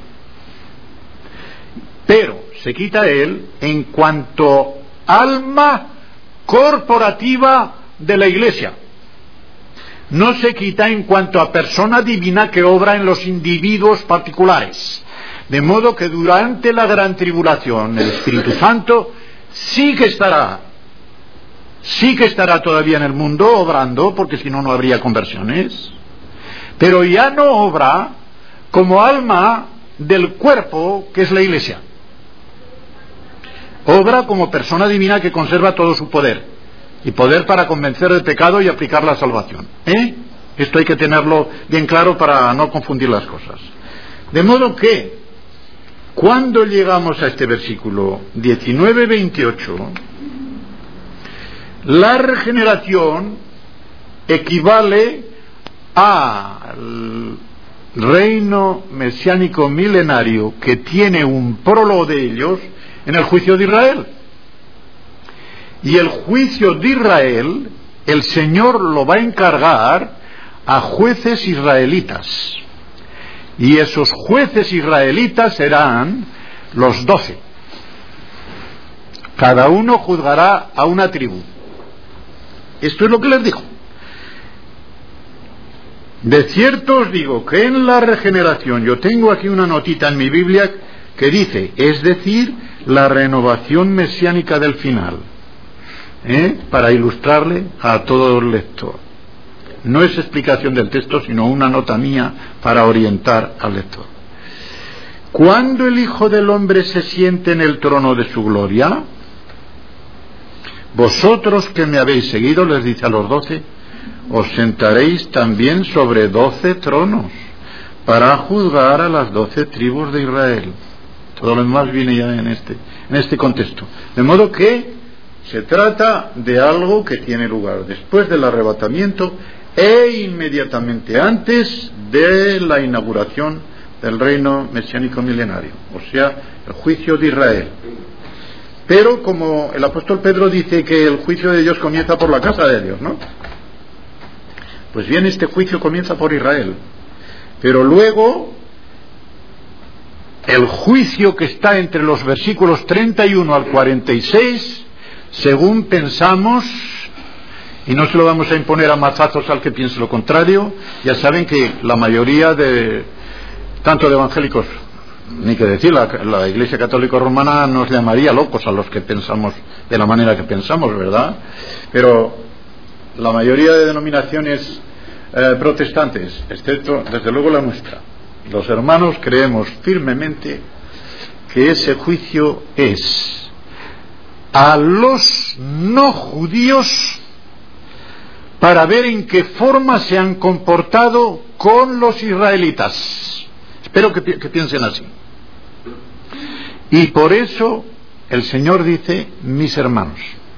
Pero se quita él en cuanto alma corporativa de la iglesia. No se quita en cuanto a persona divina que obra en los individuos particulares. De modo que durante la gran tribulación el Espíritu Santo sí que estará todavía en el mundo obrando, porque si no, no habría conversiones. Pero ya no obra como alma del cuerpo que es la iglesia. Obra como persona divina que conserva todo su poder. Y poder para convencer del pecado y aplicar la salvación. Esto hay que tenerlo bien claro para no confundir las cosas. De modo que, cuando llegamos a este versículo 19-28, la regeneración equivale al reino mesiánico milenario que tiene un prólogo de ellos en el juicio de Israel. Y el juicio de Israel, el Señor lo va a encargar a jueces israelitas. Y esos jueces israelitas serán los 12. Cada uno juzgará a una tribu. Esto es lo que les digo. De cierto os digo que en la regeneración, yo tengo aquí una notita en mi Biblia que dice, es decir, la renovación mesiánica del final. Para ilustrarle a todo el lector. No es explicación del texto, sino una nota mía para orientar al lector. Cuando el Hijo del Hombre se siente en el trono de su gloria, vosotros que me habéis seguido, les dice a los 12, os sentaréis también sobre 12 tronos para juzgar a las 12 tribus de Israel. Todo lo demás viene ya en este contexto. De modo que se trata de algo que tiene lugar después del arrebatamiento e inmediatamente antes de la inauguración del reino mesiánico milenario, o sea, el juicio de Israel. Pero como el apóstol Pedro dice que el juicio de Dios comienza por la casa de Dios, ¿no? Pues bien, este juicio comienza por Israel. Pero luego, el juicio que está entre los versículos 31 al 46, según pensamos, y no se lo vamos a imponer a mazazos al que piense lo contrario. Ya saben que la mayoría tanto de evangélicos, ni que decir, la Iglesia Católica Romana nos llamaría locos a los que pensamos de la manera que pensamos, ¿verdad? Pero la mayoría de denominaciones protestantes, excepto desde luego la nuestra, los hermanos creemos firmemente que ese juicio es a los no judíos para ver en qué forma se han comportado con los israelitas. Espero que piensen así. Y por eso el Señor dice mis hermanos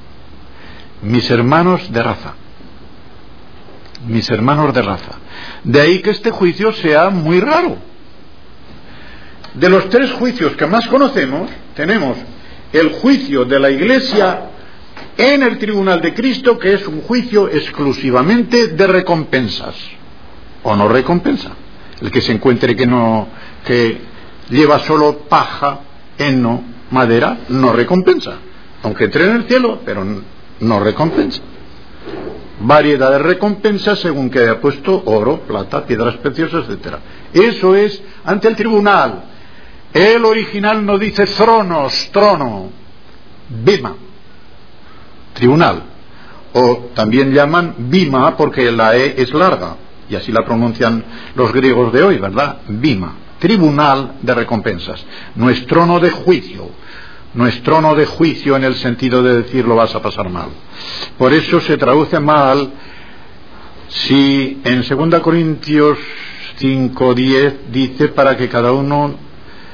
de raza, mis hermanos de raza. De ahí que este juicio sea muy raro. De los 3 juicios que más conocemos, tenemos el juicio de la Iglesia en el tribunal de Cristo, que es un juicio exclusivamente de recompensas, o no recompensa. El que se encuentre que lleva solo paja, heno, madera, no recompensa, aunque entre en el cielo, pero no recompensa. Variedad de recompensas según que haya puesto oro, plata, piedras preciosas, etcétera. Eso es ante el tribunal. El original no dice trono, bima, tribunal, o también llaman bima porque la e es larga, y así la pronuncian los griegos de hoy, ¿verdad? Bima, tribunal de recompensas. No es trono de juicio, no es trono de juicio en el sentido de decir lo vas a pasar mal. Por eso se traduce mal si en 2 Corintios 5:10 dice para que cada uno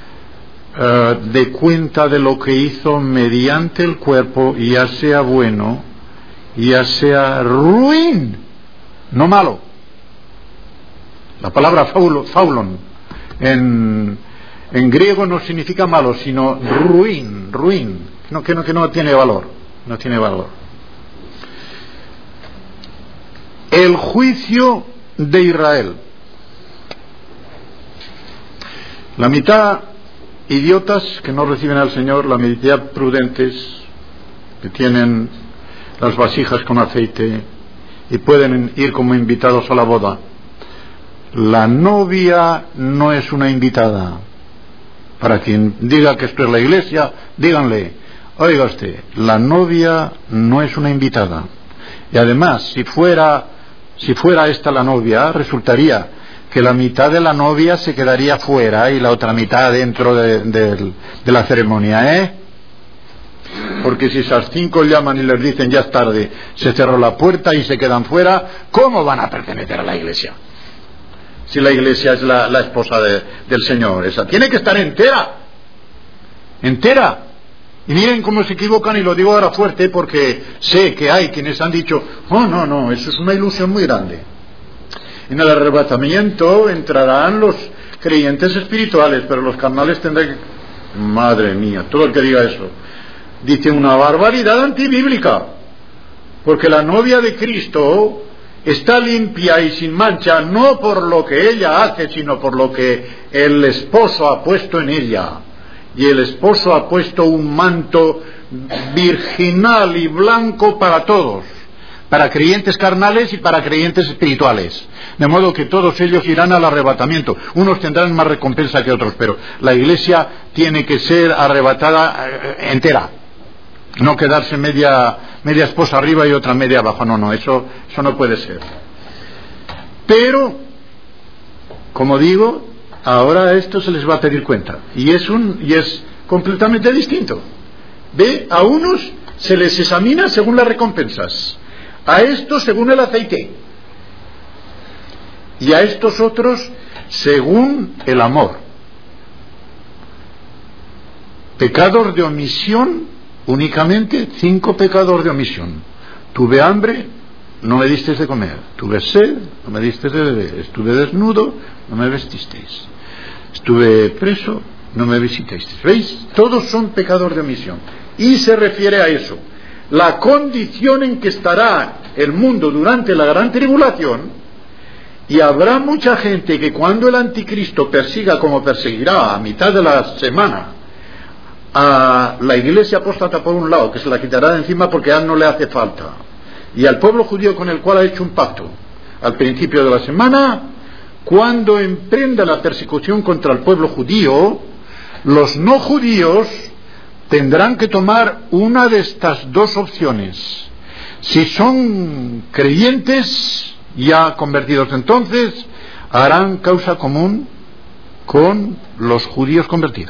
dé cuenta de lo que hizo mediante el cuerpo, ya sea bueno, ya sea ruin, no malo. La palabra faulon en griego no significa malo, sino ruin, que no tiene valor, no tiene valor. El juicio de Israel. La mitad idiotas que no reciben al Señor, la mitad prudentes que tienen las vasijas con aceite y pueden ir como invitados a la boda. La novia no es una invitada. Para quien diga que esto es la iglesia, díganle, oiga usted, la novia no es una invitada. Y además, si fuera esta la novia, resultaría que la mitad de la novia se quedaría fuera y la otra mitad dentro de la ceremonia, Porque si esas 5 llaman y les dicen ya es tarde, se cerró la puerta y se quedan fuera, ¿cómo van a pertenecer a la iglesia? Si la iglesia es la esposa del Señor, esa tiene que estar entera. Y miren cómo se equivocan, y lo digo ahora fuerte porque sé que hay quienes han dicho, no, eso es una ilusión muy grande. En el arrebatamiento entrarán los creyentes espirituales, pero los carnales tendrán que... Madre mía, todo el que diga eso dice una barbaridad antibíblica, porque la novia de Cristo está limpia y sin mancha, no por lo que ella hace, sino por lo que el esposo ha puesto en ella. Y el esposo ha puesto un manto virginal y blanco para todos, para creyentes carnales y para creyentes espirituales, de modo que todos ellos irán al arrebatamiento. Unos tendrán más recompensa que otros, pero la iglesia tiene que ser arrebatada entera, no quedarse media esposa arriba y otra media abajo. No, eso no puede ser. Pero, como digo, ahora a esto se les va a pedir cuenta, y es completamente distinto. A unos se les examina según las recompensas, a estos según el aceite, y a estos otros según el amor. Pecados de omisión, únicamente 5 pecados de omisión. Tuve hambre, no me disteis de comer. Tuve sed, no me disteis de beber. Estuve desnudo, no me vestisteis. Estuve preso, no me visitasteis. ¿Veis? Todos son pecados de omisión. Y se refiere a eso. La condición en que estará el mundo durante la gran tribulación, y habrá mucha gente que cuando el anticristo persiga, como perseguirá a mitad de la semana a la iglesia apóstata por un lado, que se la quitará de encima porque a él no le hace falta, y al pueblo judío con el cual ha hecho un pacto al principio de la semana, cuando emprenda la persecución contra el pueblo judío, los no judíos tendrán que tomar una de estas dos opciones. Si son creyentes ya convertidos, entonces harán causa común con los judíos convertidos,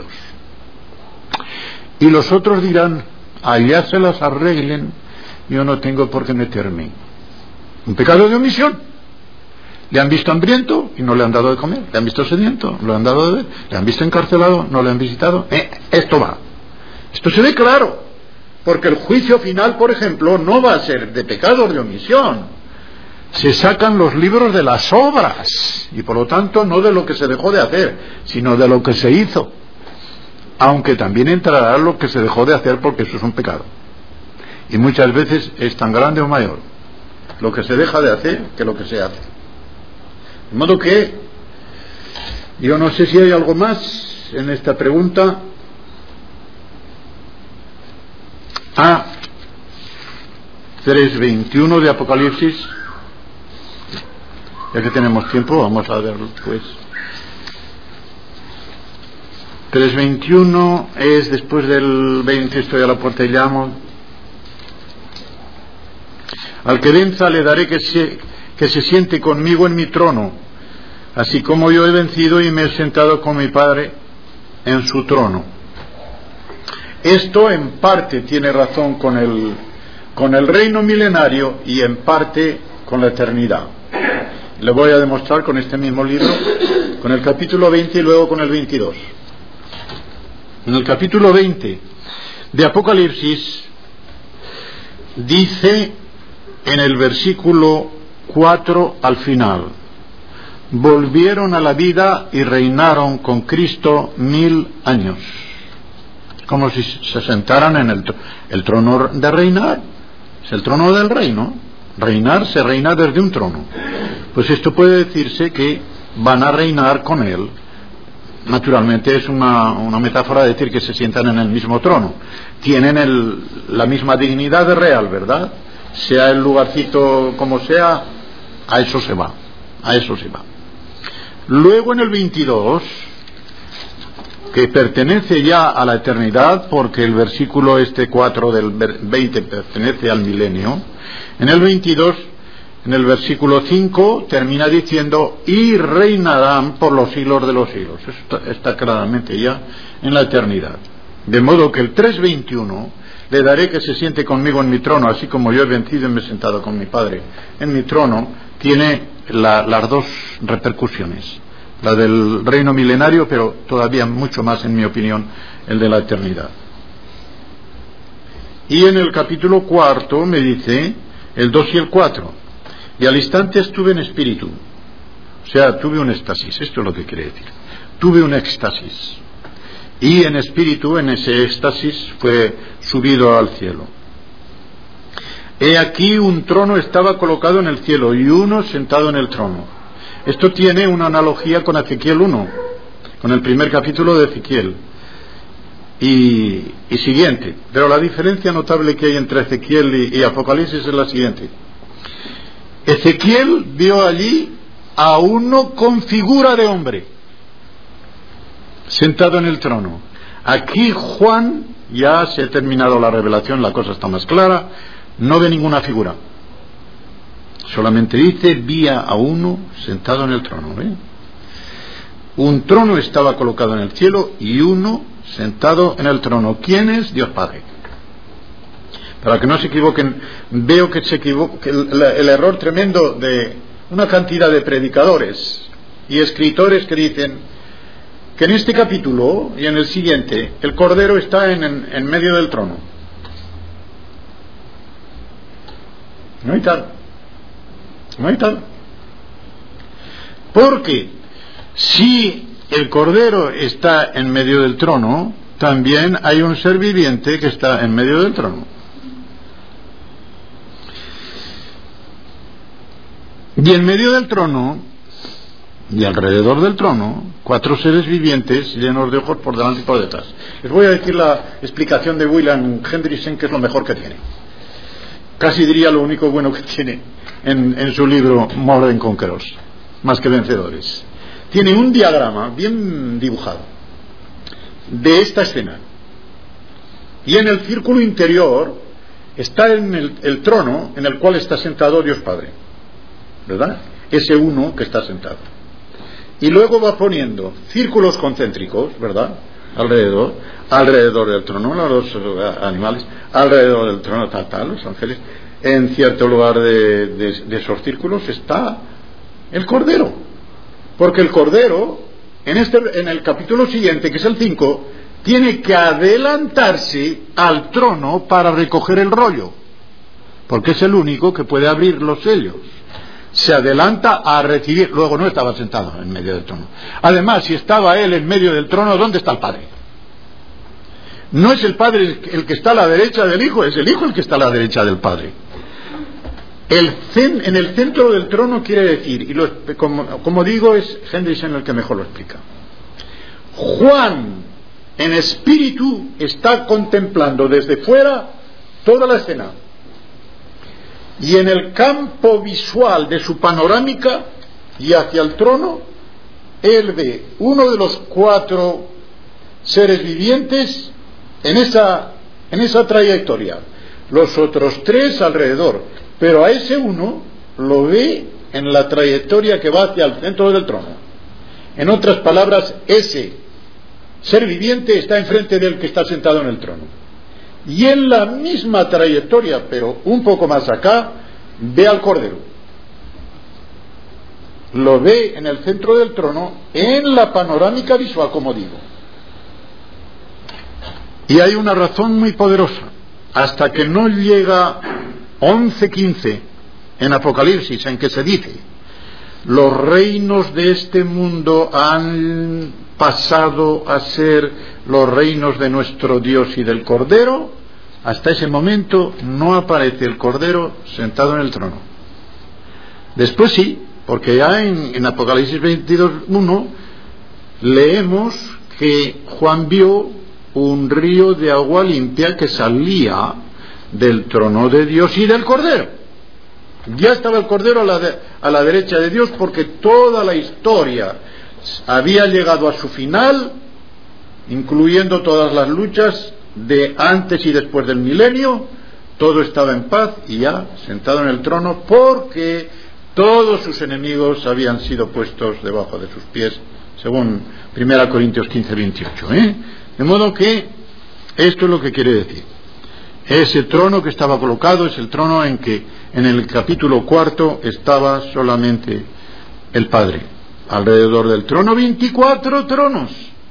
y los otros dirán: allá se las arreglen, yo no tengo por qué meterme. Un pecado de omisión. Le han visto hambriento y no le han dado de comer, le han visto sediento, no le han dado de beber, le han visto encarcelado, no le han visitado. Esto va, esto se ve claro, porque el juicio final, por ejemplo, no va a ser de pecados de omisión. Se sacan los libros de las obras, y por lo tanto no de lo que se dejó de hacer, sino de lo que se hizo, aunque también entrará lo que se dejó de hacer, porque eso es un pecado, y muchas veces es tan grande o mayor lo que se deja de hacer que lo que se hace. De modo que yo no sé si hay algo más en esta pregunta. 3:21 de Apocalipsis. Ya que tenemos tiempo, vamos a verlo pues. 3:21 es después del 20, estoy a la puerta y llamo. Al que venza le daré que se siente conmigo en mi trono, así como yo he vencido y me he sentado con mi Padre en su trono. Esto en parte tiene razón con el reino milenario y en parte con la eternidad. Le voy a demostrar con este mismo libro, con el capítulo 20 y luego con el 22. En el capítulo 20 de Apocalipsis dice en el versículo 4 al final: volvieron a la vida y reinaron con Cristo 1000 años. Como si se sentaran en el trono de reinar. Es el trono del reino. Reinar se reina desde un trono. Pues esto puede decirse que van a reinar con él. Naturalmente es una metáfora de decir que se sientan en el mismo trono. Tienen la misma dignidad real, ¿verdad? Sea el lugarcito como sea, a eso se va. A eso se va. Luego en el 22, que pertenece ya a la eternidad, porque el versículo 4 del 20 pertenece al milenio, en el 22, en el versículo 5, termina diciendo: y reinarán por los siglos de los siglos. Eso está claramente ya en la eternidad. De modo que el 3:21, le daré que se siente conmigo en mi trono, así como yo he vencido y me he sentado con mi Padre en mi trono, tiene las dos repercusiones. La del reino milenario, pero todavía mucho más, en mi opinión, el de la eternidad. Y en el capítulo 4 me dice, el 2 y el 4: y al instante estuve en espíritu, o sea, tuve un éxtasis. Esto es lo que quiere decir, tuve un éxtasis, y en espíritu, en ese éxtasis, fue subido al cielo. He aquí un trono estaba colocado en el cielo y uno sentado en el trono. Esto tiene una analogía con Ezequiel 1, con el primer capítulo de Ezequiel y siguiente. Pero la diferencia notable que hay entre Ezequiel y Apocalipsis es la siguiente. Ezequiel vio allí a uno con figura de hombre sentado en el trono. Aquí Juan, ya se ha terminado la revelación, la cosa está más clara, no ve ninguna figura. Solamente dice: vi a uno sentado en el trono. Un trono estaba colocado en el cielo y uno sentado en el trono. ¿Quién es? Dios Padre. Para que no se equivoquen, veo que se equivoca el error tremendo de una cantidad de predicadores y escritores que dicen que en este capítulo y en el siguiente el Cordero está en medio del trono. No hay tal. No hay tal. Porque si el Cordero está en medio del trono, también hay un ser viviente que está en medio del trono. Y en medio del trono y alrededor del trono, 4 seres vivientes llenos de ojos por delante y por detrás. Les voy a decir la explicación de William Hendrickson, que es lo mejor que tiene. Casi diría lo único bueno que tiene en su libro More than Conquerors, más que vencedores. Tiene un diagrama bien dibujado de esta escena. Y en el círculo interior está el trono en el cual está sentado Dios Padre, ¿verdad? Ese uno que está sentado. Y luego va poniendo círculos concéntricos, ¿verdad? Alrededor del trono, los animales, alrededor del trono tal, los ángeles. En cierto lugar de esos círculos está el Cordero, porque el Cordero en el capítulo siguiente, que es el 5, tiene que adelantarse al trono para recoger el rollo, porque es el único que puede abrir los sellos. Se adelanta a recibir. Luego no estaba sentado en medio del trono. Además, si estaba él en medio del trono, ¿dónde está el Padre? No es el Padre el que está a la derecha del Hijo, es el Hijo el que está a la derecha del Padre. En el centro del trono quiere decir, y como digo, es Henderson el que mejor lo explica. Juan, en espíritu, está contemplando desde fuera toda la escena. Y en el campo visual de su panorámica y hacia el trono, él ve uno de los 4 seres vivientes en esa trayectoria, los otros 3 alrededor, pero a ese uno lo ve en la trayectoria que va hacia el centro del trono. En otras palabras, ese ser viviente está enfrente del que está sentado en el trono. Y en la misma trayectoria, pero un poco más acá, ve al Cordero. Lo ve en el centro del trono, en la panorámica visual, como digo. Y hay una razón muy poderosa. Hasta que no llega 11:15 en Apocalipsis, en que se dice: los reinos de este mundo han pasado a ser los reinos de nuestro Dios y del Cordero. Hasta ese momento no aparece el Cordero sentado en el trono. Después sí, porque ya en Apocalipsis 22:1 leemos que Juan vio un río de agua limpia que salía del trono de Dios y del Cordero. Ya estaba el Cordero a la derecha de Dios, porque toda la historia había llegado a su final, incluyendo todas las luchas de antes y después del milenio. Todo estaba en paz y ya sentado en el trono, porque todos sus enemigos habían sido puestos debajo de sus pies, según 1 Corintios 15:28. De modo que esto es lo que quiere decir. Ese trono que estaba colocado es el trono en que en el capítulo 4 estaba solamente el Padre. Alrededor del trono 24 tronos.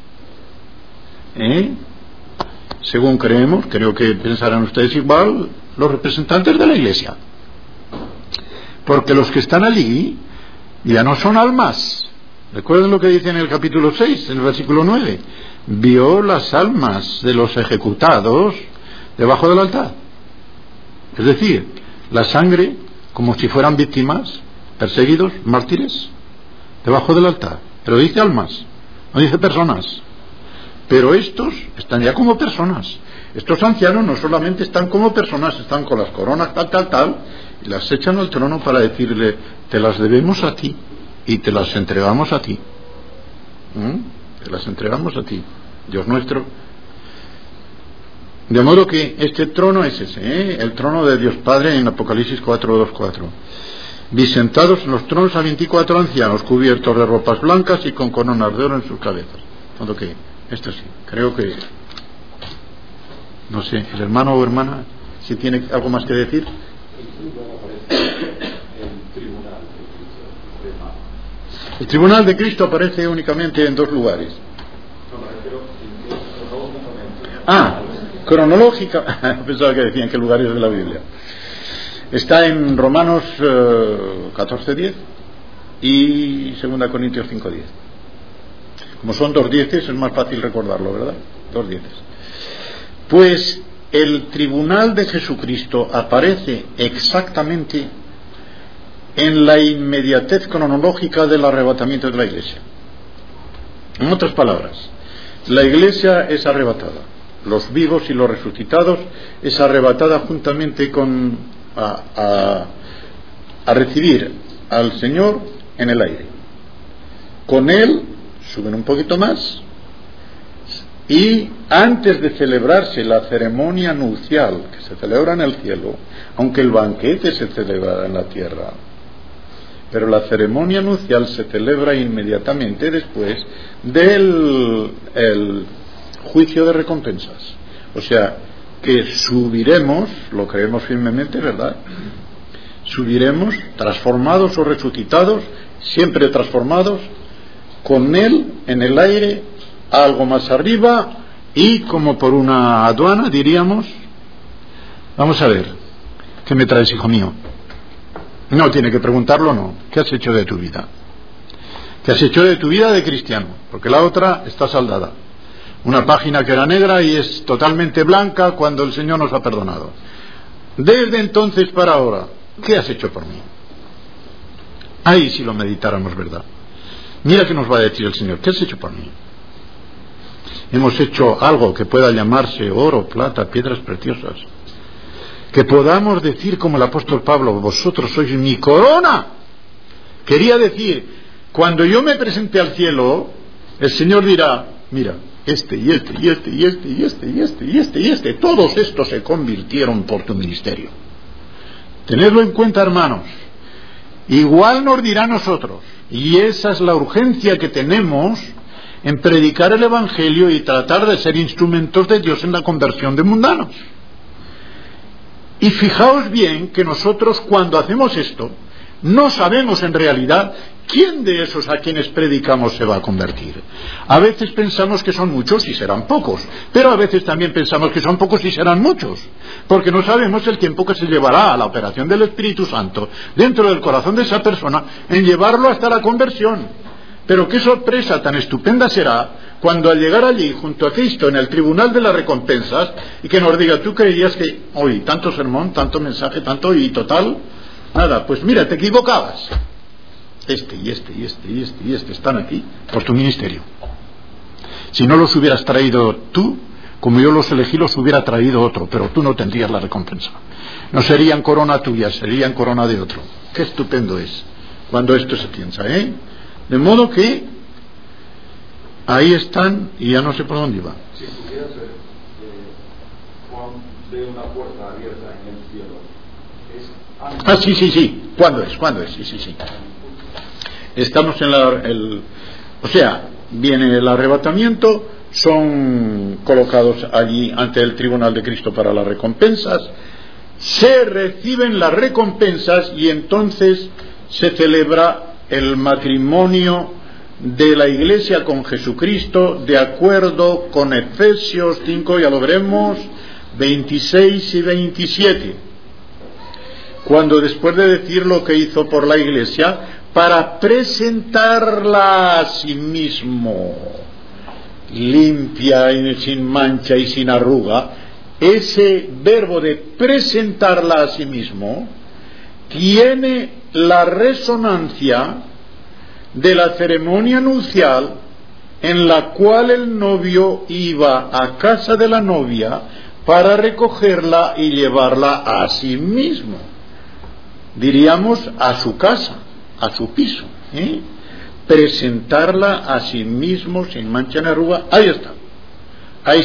Según creo que pensarán ustedes igual, los representantes de la Iglesia. Porque los que están allí ya no son almas. Recuerden lo que dice en el capítulo 6, en el versículo 9. Vio las almas de los ejecutados debajo del altar. Es decir, la sangre, como si fueran víctimas, perseguidos, mártires, debajo del altar. Pero dice almas, no dice personas. Pero estos están ya como personas. Estos ancianos no solamente están como personas, están con las coronas tal, y las echan al trono para decirle: te las debemos a ti y te las entregamos a ti. Te las entregamos a ti, Dios nuestro. De modo que este trono es ese, el trono de Dios Padre, en Apocalipsis 4:2-4. Vi sentados en los tronos a 24 ancianos, cubiertos de ropas blancas y con coronas de oro en sus cabezas. De modo que esto sí, creo que, no sé, el hermano o hermana, si tiene algo más que decir. El tribunal de Cristo aparece únicamente en 2 lugares. Cronológica. Pensaba que decían qué lugares de la Biblia. Está en Romanos 14:10 y 2 Corintios 5:10. Como son 2 dieces, es más fácil recordarlo, ¿verdad? 2 dieces. Pues el tribunal de Jesucristo aparece exactamente en la inmediatez cronológica del arrebatamiento de la Iglesia. En otras palabras, la Iglesia es arrebatada, los vivos y los resucitados es arrebatada juntamente con a recibir al Señor en el aire. Con Él suben un poquito más, y antes de celebrarse la ceremonia nupcial que se celebra en el cielo, aunque el banquete se celebra en la tierra, pero la ceremonia nupcial se celebra inmediatamente después del juicio de recompensas. O sea, que subiremos, lo creemos firmemente, ¿verdad? Subiremos transformados o resucitados, siempre transformados, con Él en el aire, algo más arriba, y como por una aduana diríamos: vamos a ver, ¿qué me traes, hijo mío? No tiene que preguntarlo, no. ¿Qué has hecho de tu vida? ¿Qué has hecho de tu vida de cristiano? Porque la otra está saldada. Una página que era negra y es totalmente blanca cuando el Señor nos ha perdonado. Desde entonces para ahora, ¿qué has hecho por mí? Ahí si lo meditáramos, ¿verdad? Mira qué nos va a decir el Señor: ¿qué has hecho por mí? Hemos hecho algo que pueda llamarse oro, plata, piedras preciosas, que podamos decir como el apóstol Pablo: vosotros sois mi corona. Quería decir, cuando yo me presente al cielo, el Señor dirá: mira, este y este y este y este y este y este y este y este, todos estos se convirtieron por tu ministerio. Tenedlo en cuenta, hermanos. Igual nos dirá a nosotros, y esa es la urgencia que tenemos en predicar el Evangelio y tratar de ser instrumentos de Dios en la conversión de mundanos. Y fijaos bien que nosotros, cuando hacemos esto, no sabemos en realidad quién de esos a quienes predicamos se va a convertir. A veces pensamos que son muchos y serán pocos, pero a veces también pensamos que son pocos y serán muchos, porque no sabemos el tiempo que se llevará a la operación del Espíritu Santo dentro del corazón de esa persona en llevarlo hasta la conversión. Pero qué sorpresa tan estupenda será cuando al llegar allí junto a Cristo en el tribunal de las recompensas, y que nos diga: tú creías que hoy tanto sermón, tanto mensaje, tanto, y total nada, pues mira, te equivocabas. Este y este y este y este y este están aquí por tu ministerio. Si no los hubieras traído tú, como yo los elegí, los hubiera traído otro, pero tú no tendrías la recompensa. No serían corona tuya, serían corona de otro. Qué estupendo es cuando esto se piensa, ¿eh? De modo que ahí están, y ya no sé por dónde iba. Si pudieras ver Juan ve una puerta abierta en el cielo, Sí. ¿Cuándo es? Sí. Estamos en o sea, viene el arrebatamiento, son colocados allí ante el tribunal de Cristo para las recompensas, se reciben las recompensas y entonces se celebra el matrimonio de la Iglesia con Jesucristo, de acuerdo con Efesios 5, ya lo veremos, 26 y 27. Cuando después de decir lo que hizo por la Iglesia, para presentarla a sí mismo, limpia y sin mancha y sin arruga, ese verbo de presentarla a sí mismo tiene la resonancia de la ceremonia nupcial en la cual el novio iba a casa de la novia para recogerla y llevarla a sí mismo, diríamos a su casa, a su piso, presentarla a sí mismo sin mancha ni arruga. Ahí está, ahí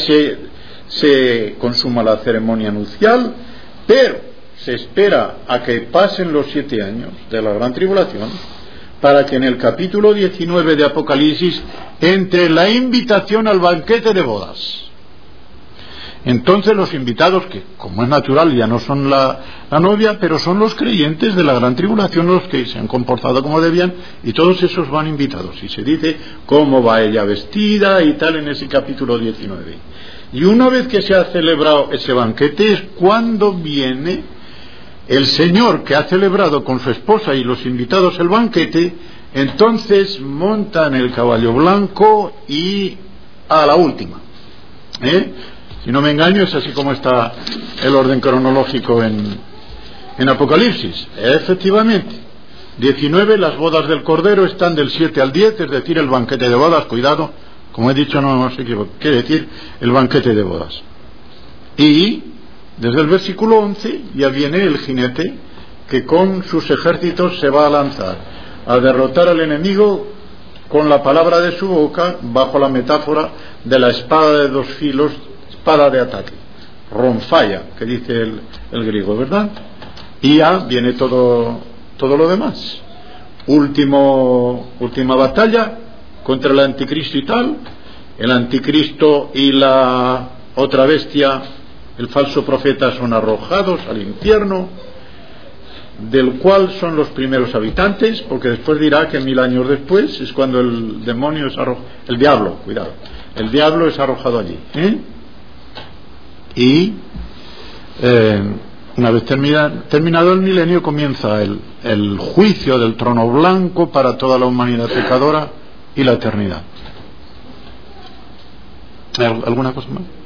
se consuma la ceremonia nupcial, pero se espera a que pasen los 7 años de la gran tribulación para que en el capítulo 19 de Apocalipsis entre la invitación al banquete de bodas. Entonces los invitados, que como es natural ya no son la novia, pero son los creyentes de la gran tribulación, los que se han comportado como debían, y todos esos van invitados, y se dice cómo va ella vestida y tal en ese capítulo 19. Y una vez que se ha celebrado ese banquete es cuando viene el Señor, que ha celebrado con su esposa y los invitados el banquete. Entonces monta en el caballo blanco y a la última, si no me engaño es así como está el orden cronológico en Apocalipsis. Efectivamente, 19, las bodas del Cordero están del 7 al 10, es decir, el banquete de bodas. Cuidado, como he dicho, no sé qué quiere decir el banquete de bodas. Y Desde el versículo 11 ya viene el jinete que con sus ejércitos se va a lanzar a derrotar al enemigo con la palabra de su boca, bajo la metáfora de la espada de dos filos, espada de ataque, ronfalla, que dice el griego, ¿verdad? Y ya viene todo lo demás. Última batalla contra el anticristo y tal. El anticristo y la otra bestia, el falso profeta, son arrojados al infierno, del cual son los primeros habitantes, porque después dirá que 1000 años después es cuando el demonio es arrojado, el diablo es arrojado allí, y una vez terminado el milenio comienza el juicio del trono blanco para toda la humanidad pecadora y la eternidad. ¿Alguna cosa más?